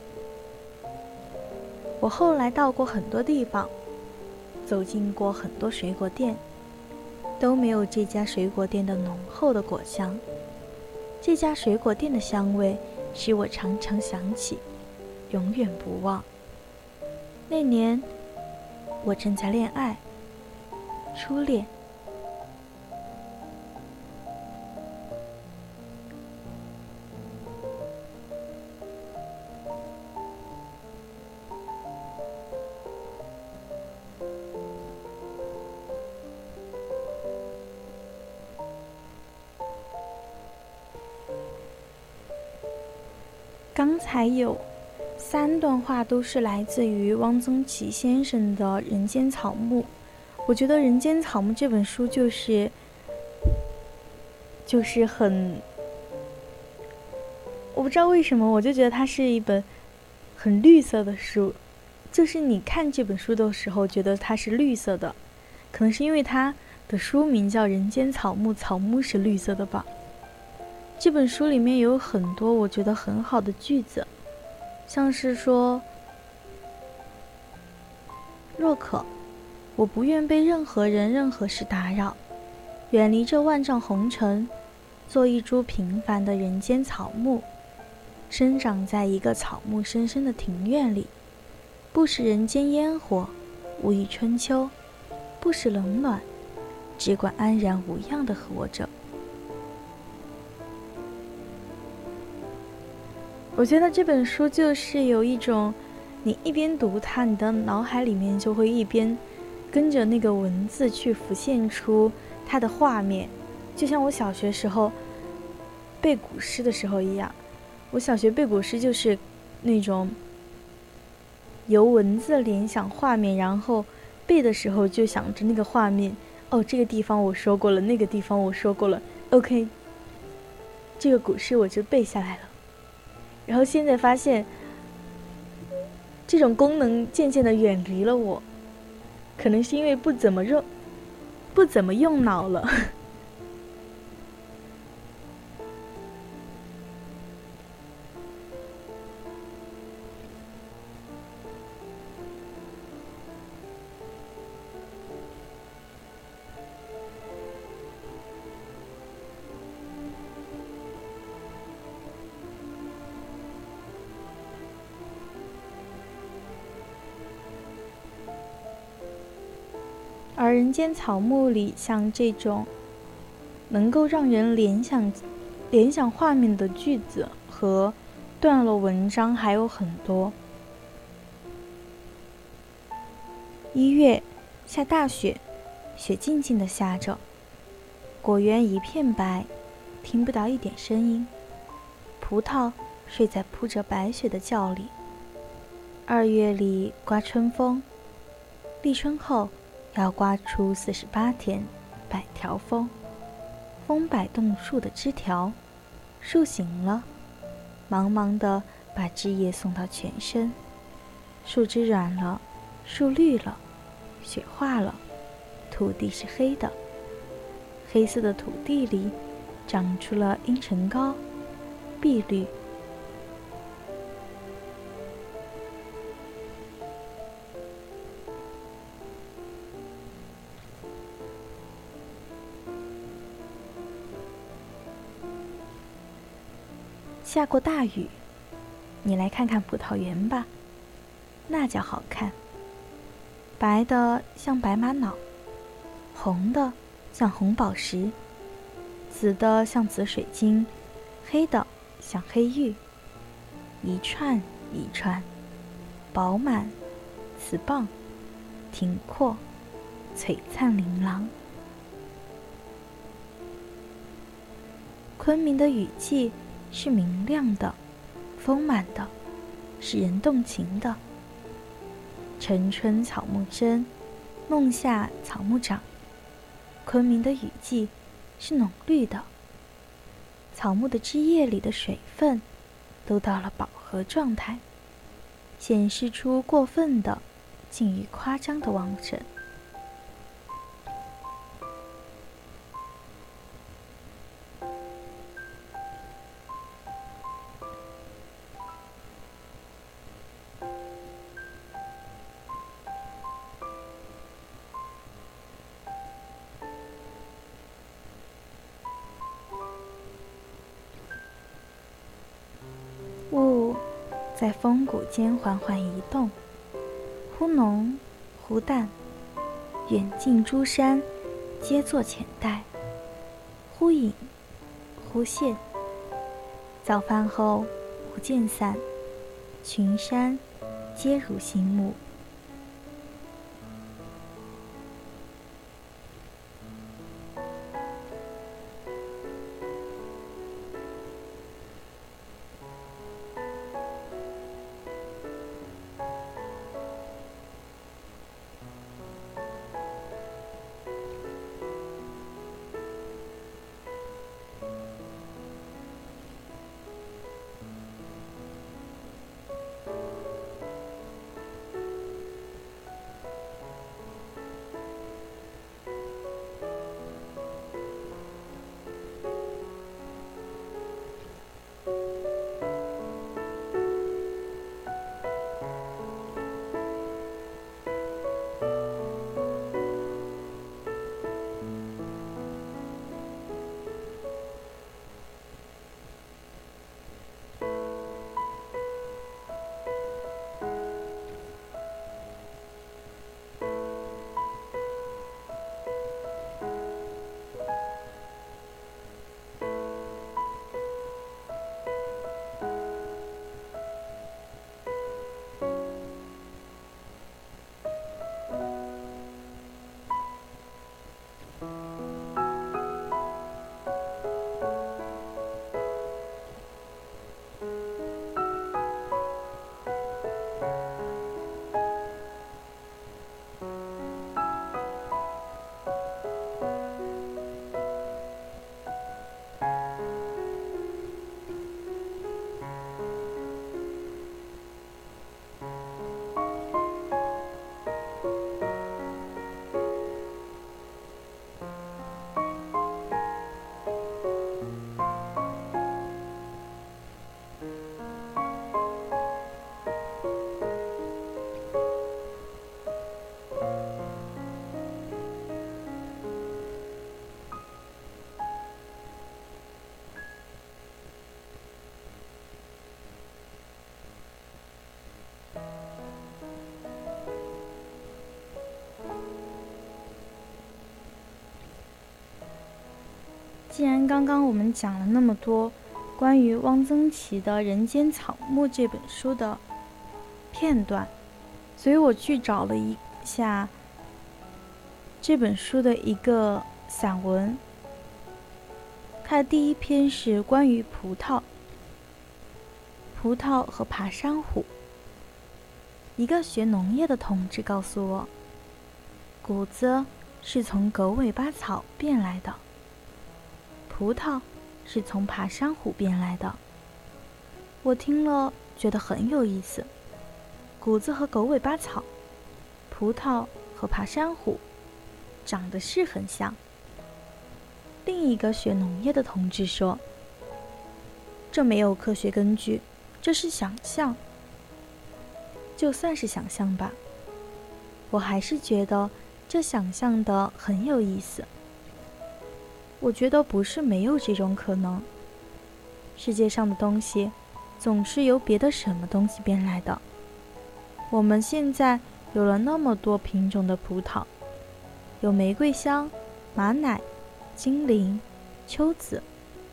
我后来到过很多地方，走进过很多水果店，都没有这家水果店的浓厚的果香。这家水果店的香味使我常常想起，永远不忘。那年我正在恋爱，初恋。刚才有3段话都是来自于汪曾祺先生的《人间草木》。我觉得《人间草木》这本书就是很，我不知道为什么，我就觉得它是一本很绿色的书。就是你看这本书的时候觉得它是绿色的，可能是因为它的书名叫《人间草木》，草木是绿色的吧。这本书里面有很多我觉得很好的句子，像是说，若可，我不愿被任何人任何事打扰，远离这万丈红尘，做一株平凡的人间草木，生长在一个草木深深的庭院里，不食人间烟火，无意春秋，不食冷暖，只管安然无恙地活着。我觉得这本书就是有一种，你一边读它，你的脑海里面就会一边跟着那个文字去浮现出它的画面，就像我小学时候背古诗的时候一样。我小学背古诗就是那种由文字联想画面，然后背的时候就想着那个画面，哦，这个地方我说过了，那个地方我说过了 ，OK， 这个古诗我就背下来了。然后现在发现这种功能渐渐的远离了我，可能是因为不怎么用脑了。而人间草木里像这种能够让人联想画面的句子和段落文章还有很多。1月下大雪，雪静静地下着，果园一片白，听不到一点声音。葡萄睡在铺着白雪的窖里。2月里刮春风，立春后要刮出48天100条风，风摆动树的枝条，树醒了，茫茫地把枝叶送到全身，树枝软了，树绿了，雪化了，土地是黑的，黑色的土地里长出了茵陈高、碧绿。下过大雨，你来看看葡萄园吧，那叫好看。白的像白玛瑙，红的像红宝石，紫的像紫水晶，黑的像黑玉，一串一串，饱满、瓷棒、挺阔、璀璨琳琅。昆明的雨季是明亮的，丰满的，使人动情的。晨春草木深，梦夏草木长。昆明的雨季是浓绿的，草木的枝叶里的水分都到了饱和状态，显示出过分的、近于夸张的旺盛。 在风骨间缓缓移动，忽浓忽淡，远近诸山皆作浅黛，忽隐忽现。早饭后不见散，群山皆如新木。既然刚刚我们讲了那么多关于汪曾祺的《人间草木》这本书的片段，所以我去找了一下这本书的一个散文。它的第一篇是关于葡萄和爬山虎。一个学农业的同志告诉我，谷子是从狗尾巴草变来的，葡萄是从爬山虎变来的。我听了觉得很有意思，谷子和狗尾巴草，葡萄和爬山虎，长得是很像。另一个学农业的同志说，这没有科学根据，这是想象。就算是想象吧，我还是觉得这想象的很有意思。我觉得不是没有这种可能，世界上的东西总是由别的什么东西变来的。我们现在有了那么多品种的葡萄，有玫瑰香、马奶、金陵、秋子、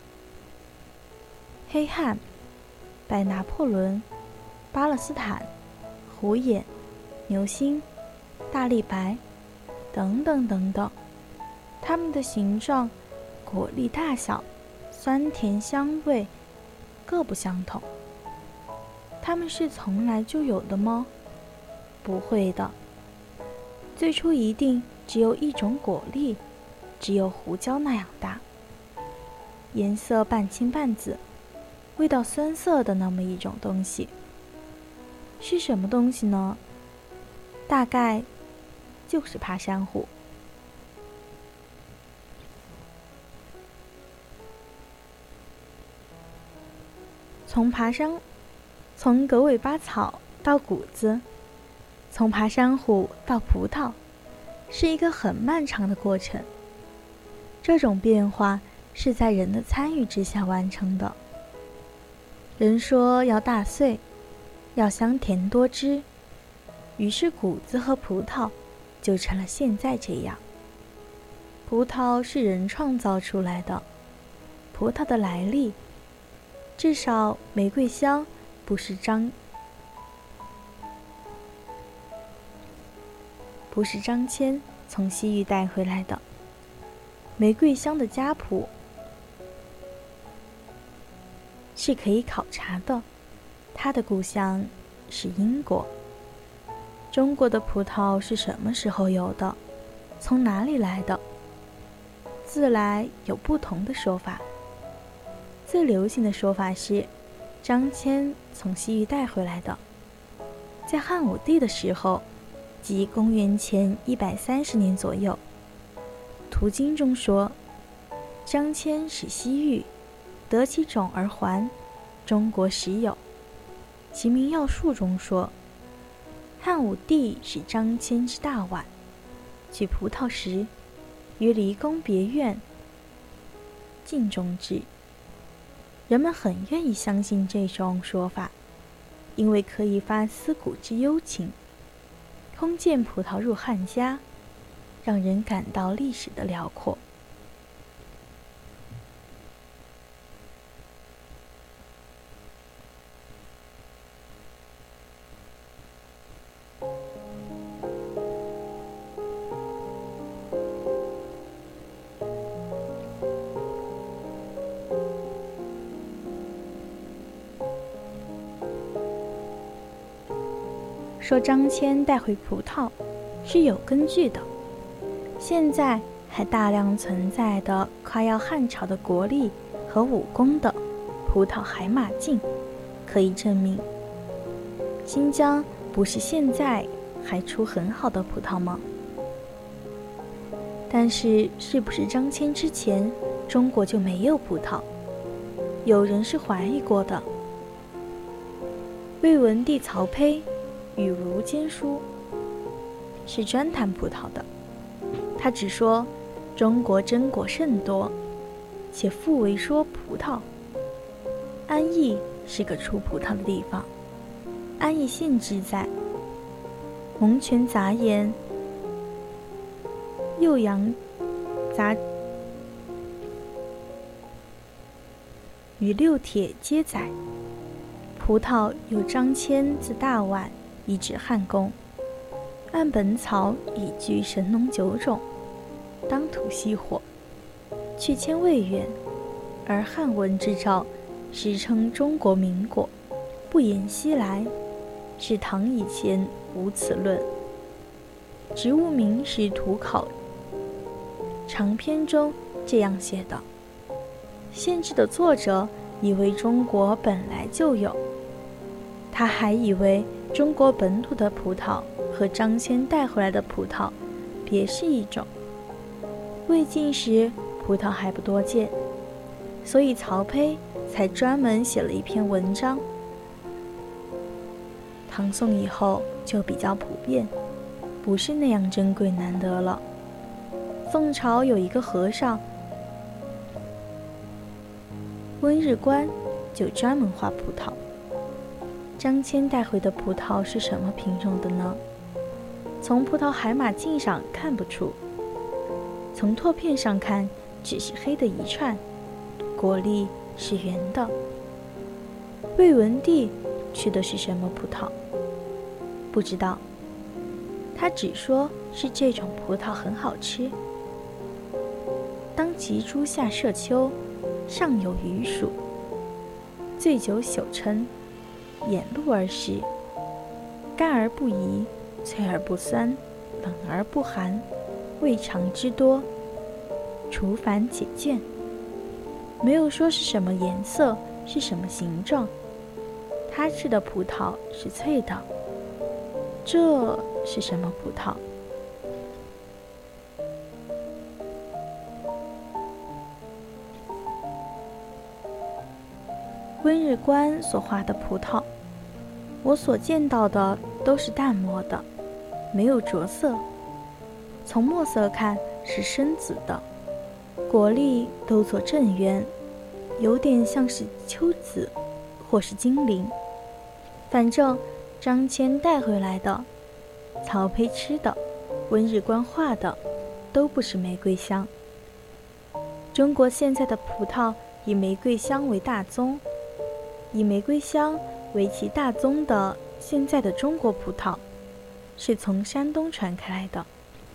黑汉、白拿破仑、巴勒斯坦、虎眼、牛心、大力白等等等等，它们的形状、果粒大小、酸甜香味各不相同。它们是从来就有的吗？不会的，最初一定只有一种果粒，只有胡椒那样大，颜色半青半紫，味道酸涩的那么一种东西。是什么东西呢？大概就是爬山虎。从狗尾巴草到谷子，从爬山虎到葡萄，是一个很漫长的过程。这种变化是在人的参与之下完成的。人说要大岁， 要香甜多汁，于是谷子和葡萄就成了现在这样。葡萄是人创造出来的，葡萄的来历，至少玫瑰香不是张骞从西域带回来的。玫瑰香的家谱是可以考察的，它的故乡是英国。中国的葡萄是什么时候有的？从哪里来的？自来有不同的说法。最流行的说法是张骞从西域带回来的。在汉武帝的时候，即公元前130年左右，图经中说张骞使西域，得其种而还，中国实有。齐民要术中说汉武帝使张骞之大宛，取葡萄时，于离宫别院镜中之。人们很愿意相信这种说法，因为可以发思古之幽情，空见葡萄入汉家，让人感到历史的辽阔。说张骞带回葡萄是有根据的，现在还大量存在的夸耀汉朝的国力和武功的葡萄海马镜可以证明，新疆不是现在还出很好的葡萄吗？但是是不是张骞之前中国就没有葡萄？有人是怀疑过的。魏文帝曹丕与儒兼书是专谈葡萄的，他只说中国真果甚多，且复为说葡萄。安邑是个出葡萄的地方，安邑县志在蒙泉杂言，右阳杂与六帖皆载，葡萄由张骞自大宛移至汉宫，按本草以具神农9种，当涂熄火，去迁魏苑，而汉文之诏实称中国民果，不言西来，是唐以前无此论。植物名实图考长篇中这样写的，县志的作者以为中国本来就有，他还以为中国本土的葡萄和张骞带回来的葡萄别是一种。魏晋时葡萄还不多见，所以曹丕才专门写了一篇文章。唐宋以后就比较普遍，不是那样珍贵难得了。宋朝有一个和尚温日观，就专门画葡萄。张骞带回的葡萄是什么品种的呢？从葡萄海马镜上看不出，从拓片上看只是黑的一串，果粒是圆的。魏文帝取的是什么葡萄？不知道，他只说是这种葡萄很好吃。当及诸夏涉丘，上有余暑，醉酒宿称，掩露而食，甘而不宜，脆而不酸，冷而不寒，味尝之多，除烦解倦。没有说是什么颜色，是什么形状，他吃的葡萄是脆的。这是什么葡萄？温日观所画的葡萄，我所见到的都是淡墨的，没有着色。从墨色看是深紫的，果粒都做正圆，有点像是秋紫或是金鳞。 反正张骞带回来的，曹丕吃的，温日观画的，都不是玫瑰香。中国现在的葡萄以玫瑰香为大宗，以玫瑰香为其大宗的现在的中国葡萄，是从山东传开来的。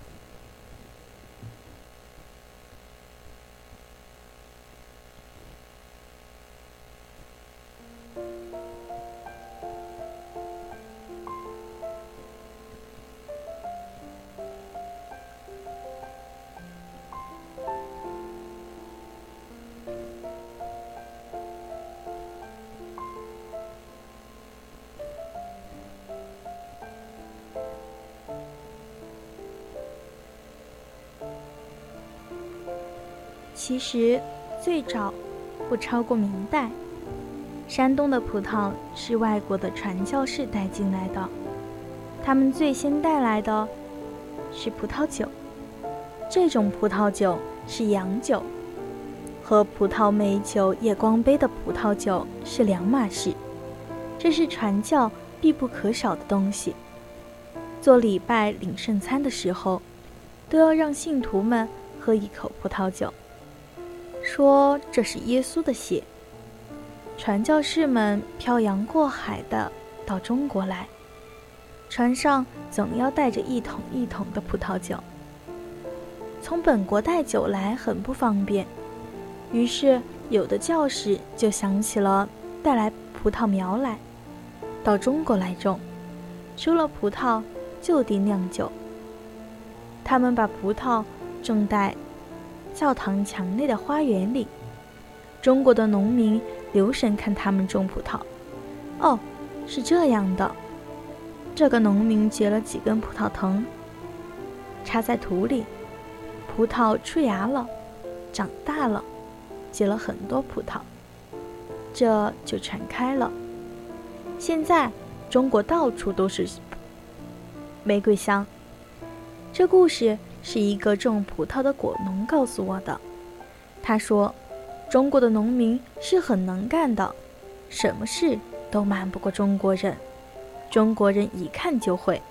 其实最早不超过明代，山东的葡萄是外国的传教士带进来的，他们最先带来的是葡萄酒。这种葡萄酒是洋酒，和葡萄美酒夜光杯的葡萄酒是两码事，这是传教必不可少的东西。做礼拜领圣餐的时候，都要让信徒们喝一口葡萄酒，说这是耶稣的血。传教士们漂洋过海的到中国来，船上总要带着一桶一桶的葡萄酒。从本国带酒来很不方便，于是有的教士就想起了带来葡萄苗来，到中国来种，收了葡萄就地酿酒。他们把葡萄种在教堂墙内的花园里，中国的农民留神看他们种葡萄。哦，是这样的，这个农民结了几根葡萄藤，插在土里，葡萄出芽了，长大了，结了很多葡萄，这就传开了。现在中国到处都是玫瑰香。这故事是一个种葡萄的果农告诉我的。他说，中国的农民是很能干的，什么事都瞒不过中国人，中国人一看就会。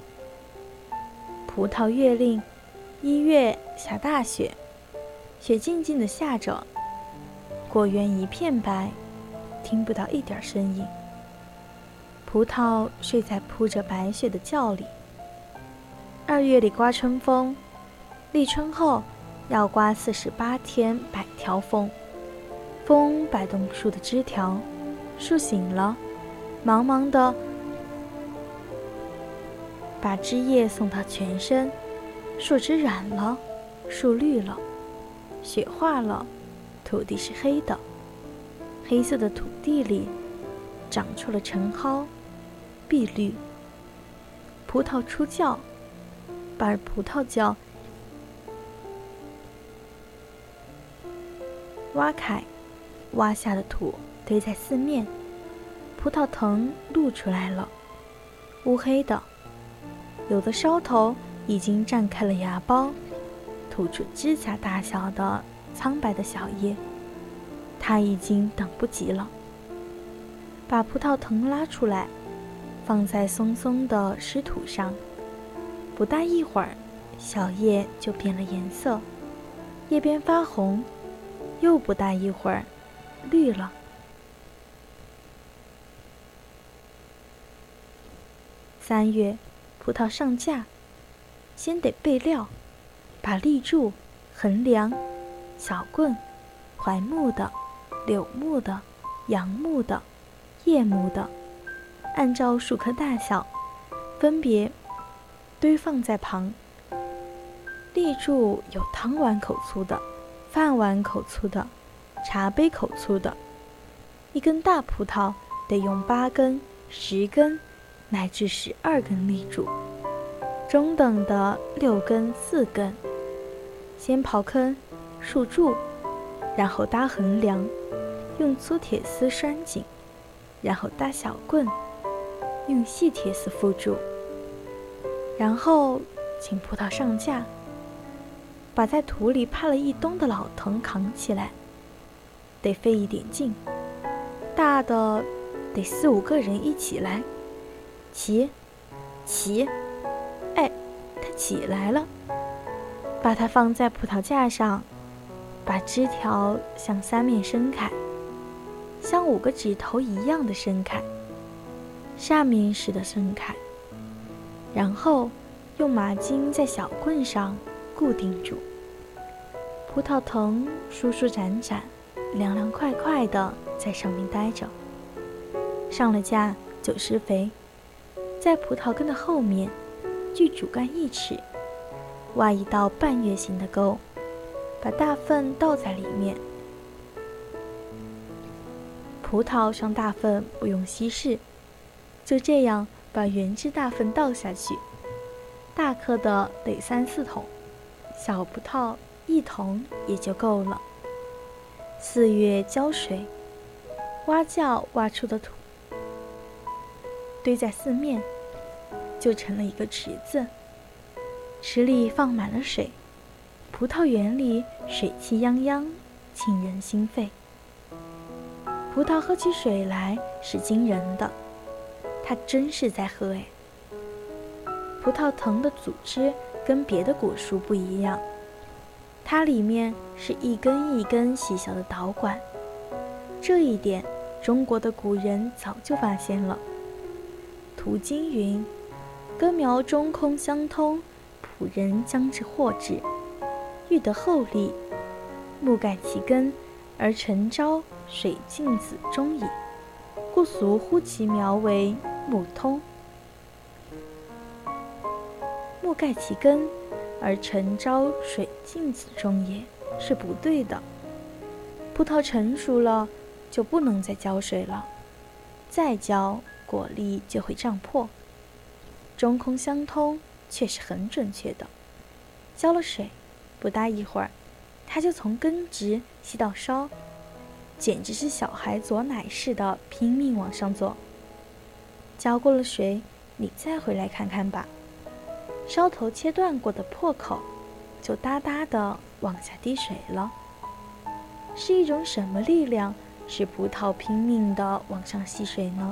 葡萄月令，1月下大雪，雪静静地下着，果园一片白，听不到一点声音。葡萄睡在铺着白雪的窖里。2月里刮春风，立春后要刮48天100条风，风摆动树的枝条，树醒了，茫茫的把枝叶送到全身，树枝软了，树绿了，雪化了，土地是黑的，黑色的土地里长出了橙蒿、碧绿。葡萄出窖，把葡萄窖挖开，挖下的土堆在四面，葡萄藤露出来了，乌黑的，有的梢头已经绽开了芽苞，吐出指甲大小的苍白的小叶。它已经等不及了，把葡萄藤拉出来，放在松松的湿土上，不大一会儿，小叶就变了颜色，叶边发红，又不大一会儿，绿了。3月，葡萄上架，先得备料，把立柱、横梁、小棍、槐木的、柳木的、杨木的、叶木的，按照树棵大小，分别堆放在旁。立柱有汤碗口粗的、饭碗口粗的、茶杯口粗的，一根大葡萄得用8根、10根乃至12根立柱，中等的6根、4根。先刨坑、竖柱，然后搭横梁，用粗铁丝拴紧，然后搭小棍，用细铁丝缚住，然后请葡萄上架，把在土里趴了一冬的老藤扛起来，得费一点劲，大的得得4、5个人一起来。起，哎，它起来了，把它放在葡萄架上，把枝条向3面伸开，像5个指头一样的伸开，上面似的伸开，然后用麻筋在小棍上固定住。葡萄藤舒舒展展，凉凉快快的在上面待着。上了架就施肥，在葡萄根的后面距主干1尺，挖一道半月形的沟，把大粪倒在里面。葡萄上大粪不用稀释，就这样把原汁大粪倒下去，大颗的得3、4桶，小葡萄1桶也就够了。4月浇水，挖窖挖出的土堆在4面，就成了一个池子。池里放满了水，葡萄园里水气泱泱，沁人心肺。葡萄喝起水来是惊人的，它真是在喝哎。葡萄藤的组织跟别的果树不一样，它里面是一根一根细小的导管，这一点中国的古人早就发现了。途经云：根苗中空相通，仆人将之获之，欲得厚利，木盖其根，而成朝水浸子中矣，故俗呼其苗为木通。木盖其根，而成朝水浸子中也，是不对的。葡萄成熟了，就不能再浇水了，再浇果粒就会胀破。中空相通却是很准确的，浇了水，不大一会儿，它就从根直吸到梢，简直是小孩左奶似的拼命往上做。浇过了水，你再回来看看吧，梢头切断过的破口就哒哒的往下滴水了。是一种什么力量使葡萄拼命的往上吸水呢？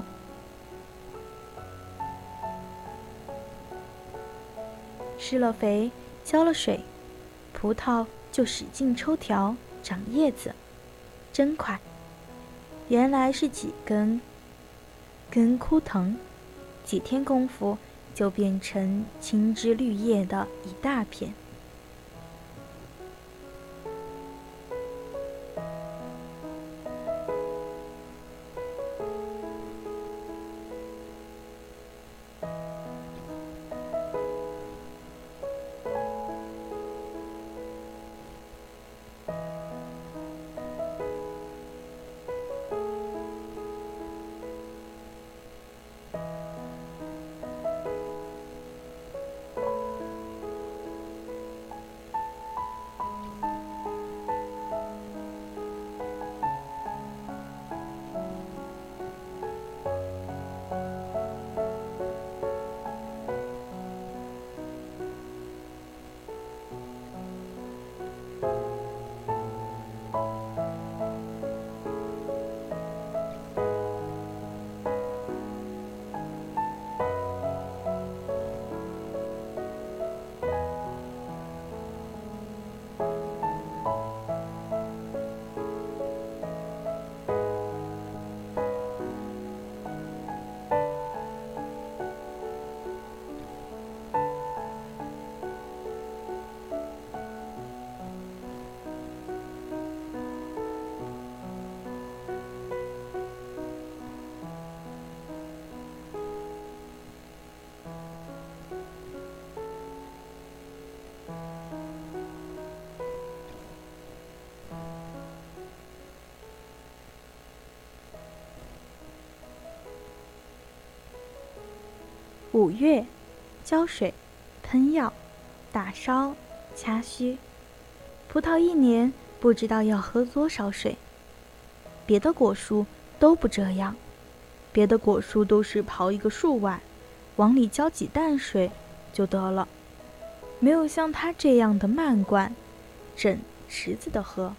施了肥，浇了水，葡萄就使劲抽条，长叶子，真快。原来是几根根枯藤，几天功夫就变成青枝绿叶的一大片。5月，浇水、喷药、打梢、掐须。葡萄1年不知道要喝多少水，别的果树都不这样，别的果树都是刨一个树碗，往里浇几担水就得了，没有像它这样的慢灌，整池子的喝。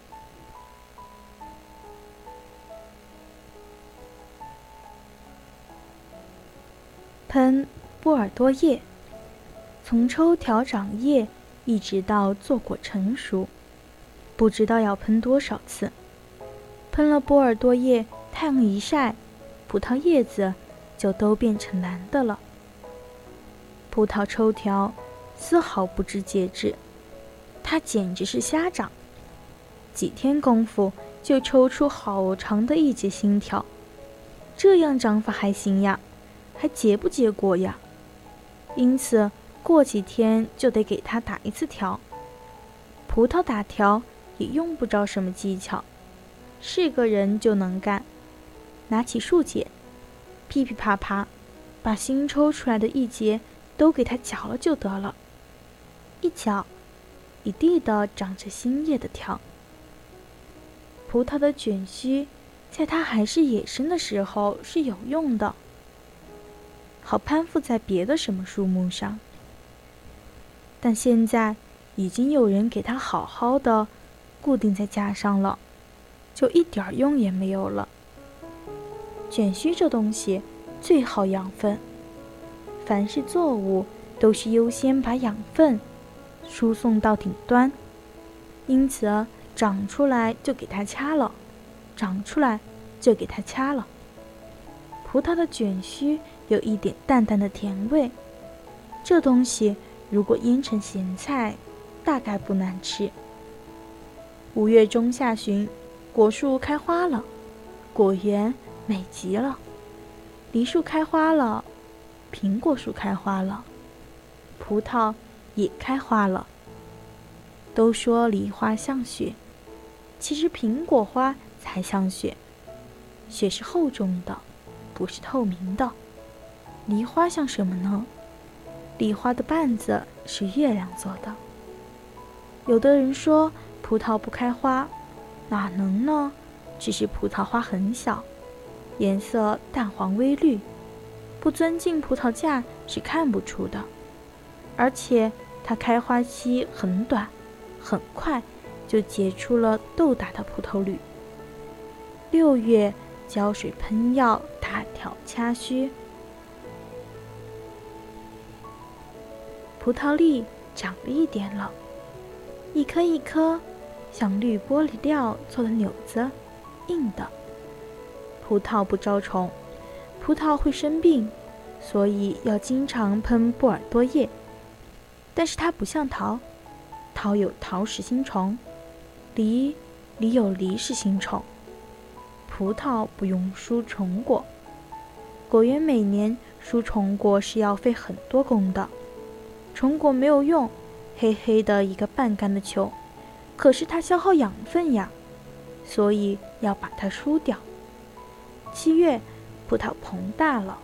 喷波尔多叶，从抽条长叶一直到做果成熟，不知道要喷多少次。喷了波尔多叶，太阳一晒，葡萄叶子就都变成蓝的了。葡萄抽条丝毫不知节制，它简直是瞎长，几天功夫就抽出好长的一节新条。这样长法还行呀，还结不结果呀？因此过几天就得给它打一次条。葡萄打条也用不着什么技巧，是个人就能干。拿起树剪，噼噼啪啪，把新抽出来的一节都给它绞了就得了。一绞，一地的长着新叶的条。葡萄的卷须在它还是野生的时候是有用的，好攀附在别的什么树木上。但现在已经有人给它好好的固定在架上了，就一点用也没有了。卷须这东西最好养分，凡是作物都是优先把养分输送到顶端，因此长出来就给它掐了，长出来就给它掐了。葡萄的卷须有一点淡淡的甜味，这东西如果腌成咸菜，大概不难吃。5月中下旬，果树开花了，果园美极了。梨树开花了，苹果树开花了，葡萄也开花了。都说梨花像雪，其实苹果花才像雪。雪是厚重的，不是透明的。梨花像什么呢？梨花的瓣子是月亮做的。有的人说葡萄不开花，哪能呢？只是葡萄花很小，颜色淡黄微绿，不钻进葡萄架是看不出的。而且它开花期很短，很快就结出了豆大的葡萄缕。6月浇水喷药，打条掐须。葡萄粒长了一点了，一颗一颗像绿玻璃料做的钮子，硬的。葡萄不招虫，葡萄会生病，所以要经常喷波尔多叶。但是它不像桃，桃有桃实心虫，梨有梨实心虫。葡萄不用输虫果，果园每年输虫果是要费很多功的。虫果没有用，黑黑的一个半干的球，可是它消耗养分呀，所以要把它输掉。7月，葡萄膨大了，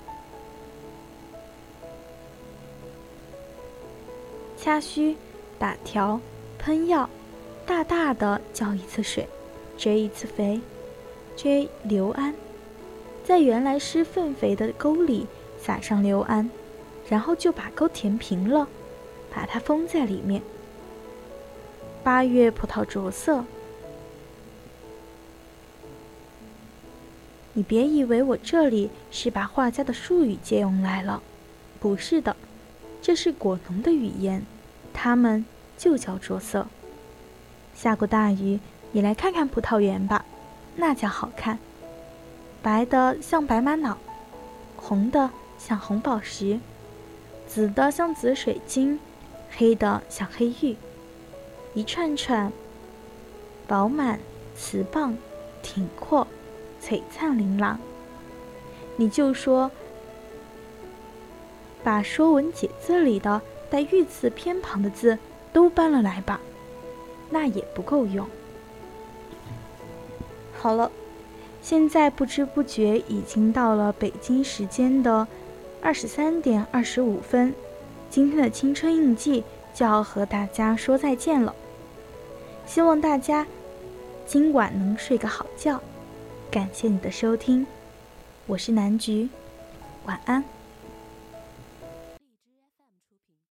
掐须、打条、喷药，大大的浇一次水，追一次肥，追硫胺，在原来施粪肥的沟里撒上硫胺，然后就把沟填平了，把它封在里面。8月葡萄着色。你别以为我这里是把画家的术语借用来了，不是的，这是果农的语言，他们就叫着色。下过大雨，你来看看葡萄园吧，那叫好看。白的像白玛瑙，红的像红宝石，紫的像紫水晶，黑的像黑玉，一串串饱满、瓷棒、挺阔、璀璨琳琅。你就说把《说文解字》里的带玉字偏旁的字都搬了来吧，那也不够用。好了，现在不知不觉已经到了北京时间的23点25分，今天的青春印记就要和大家说再见了。希望大家今晚能睡个好觉，感谢你的收听，我是南菊，晚安。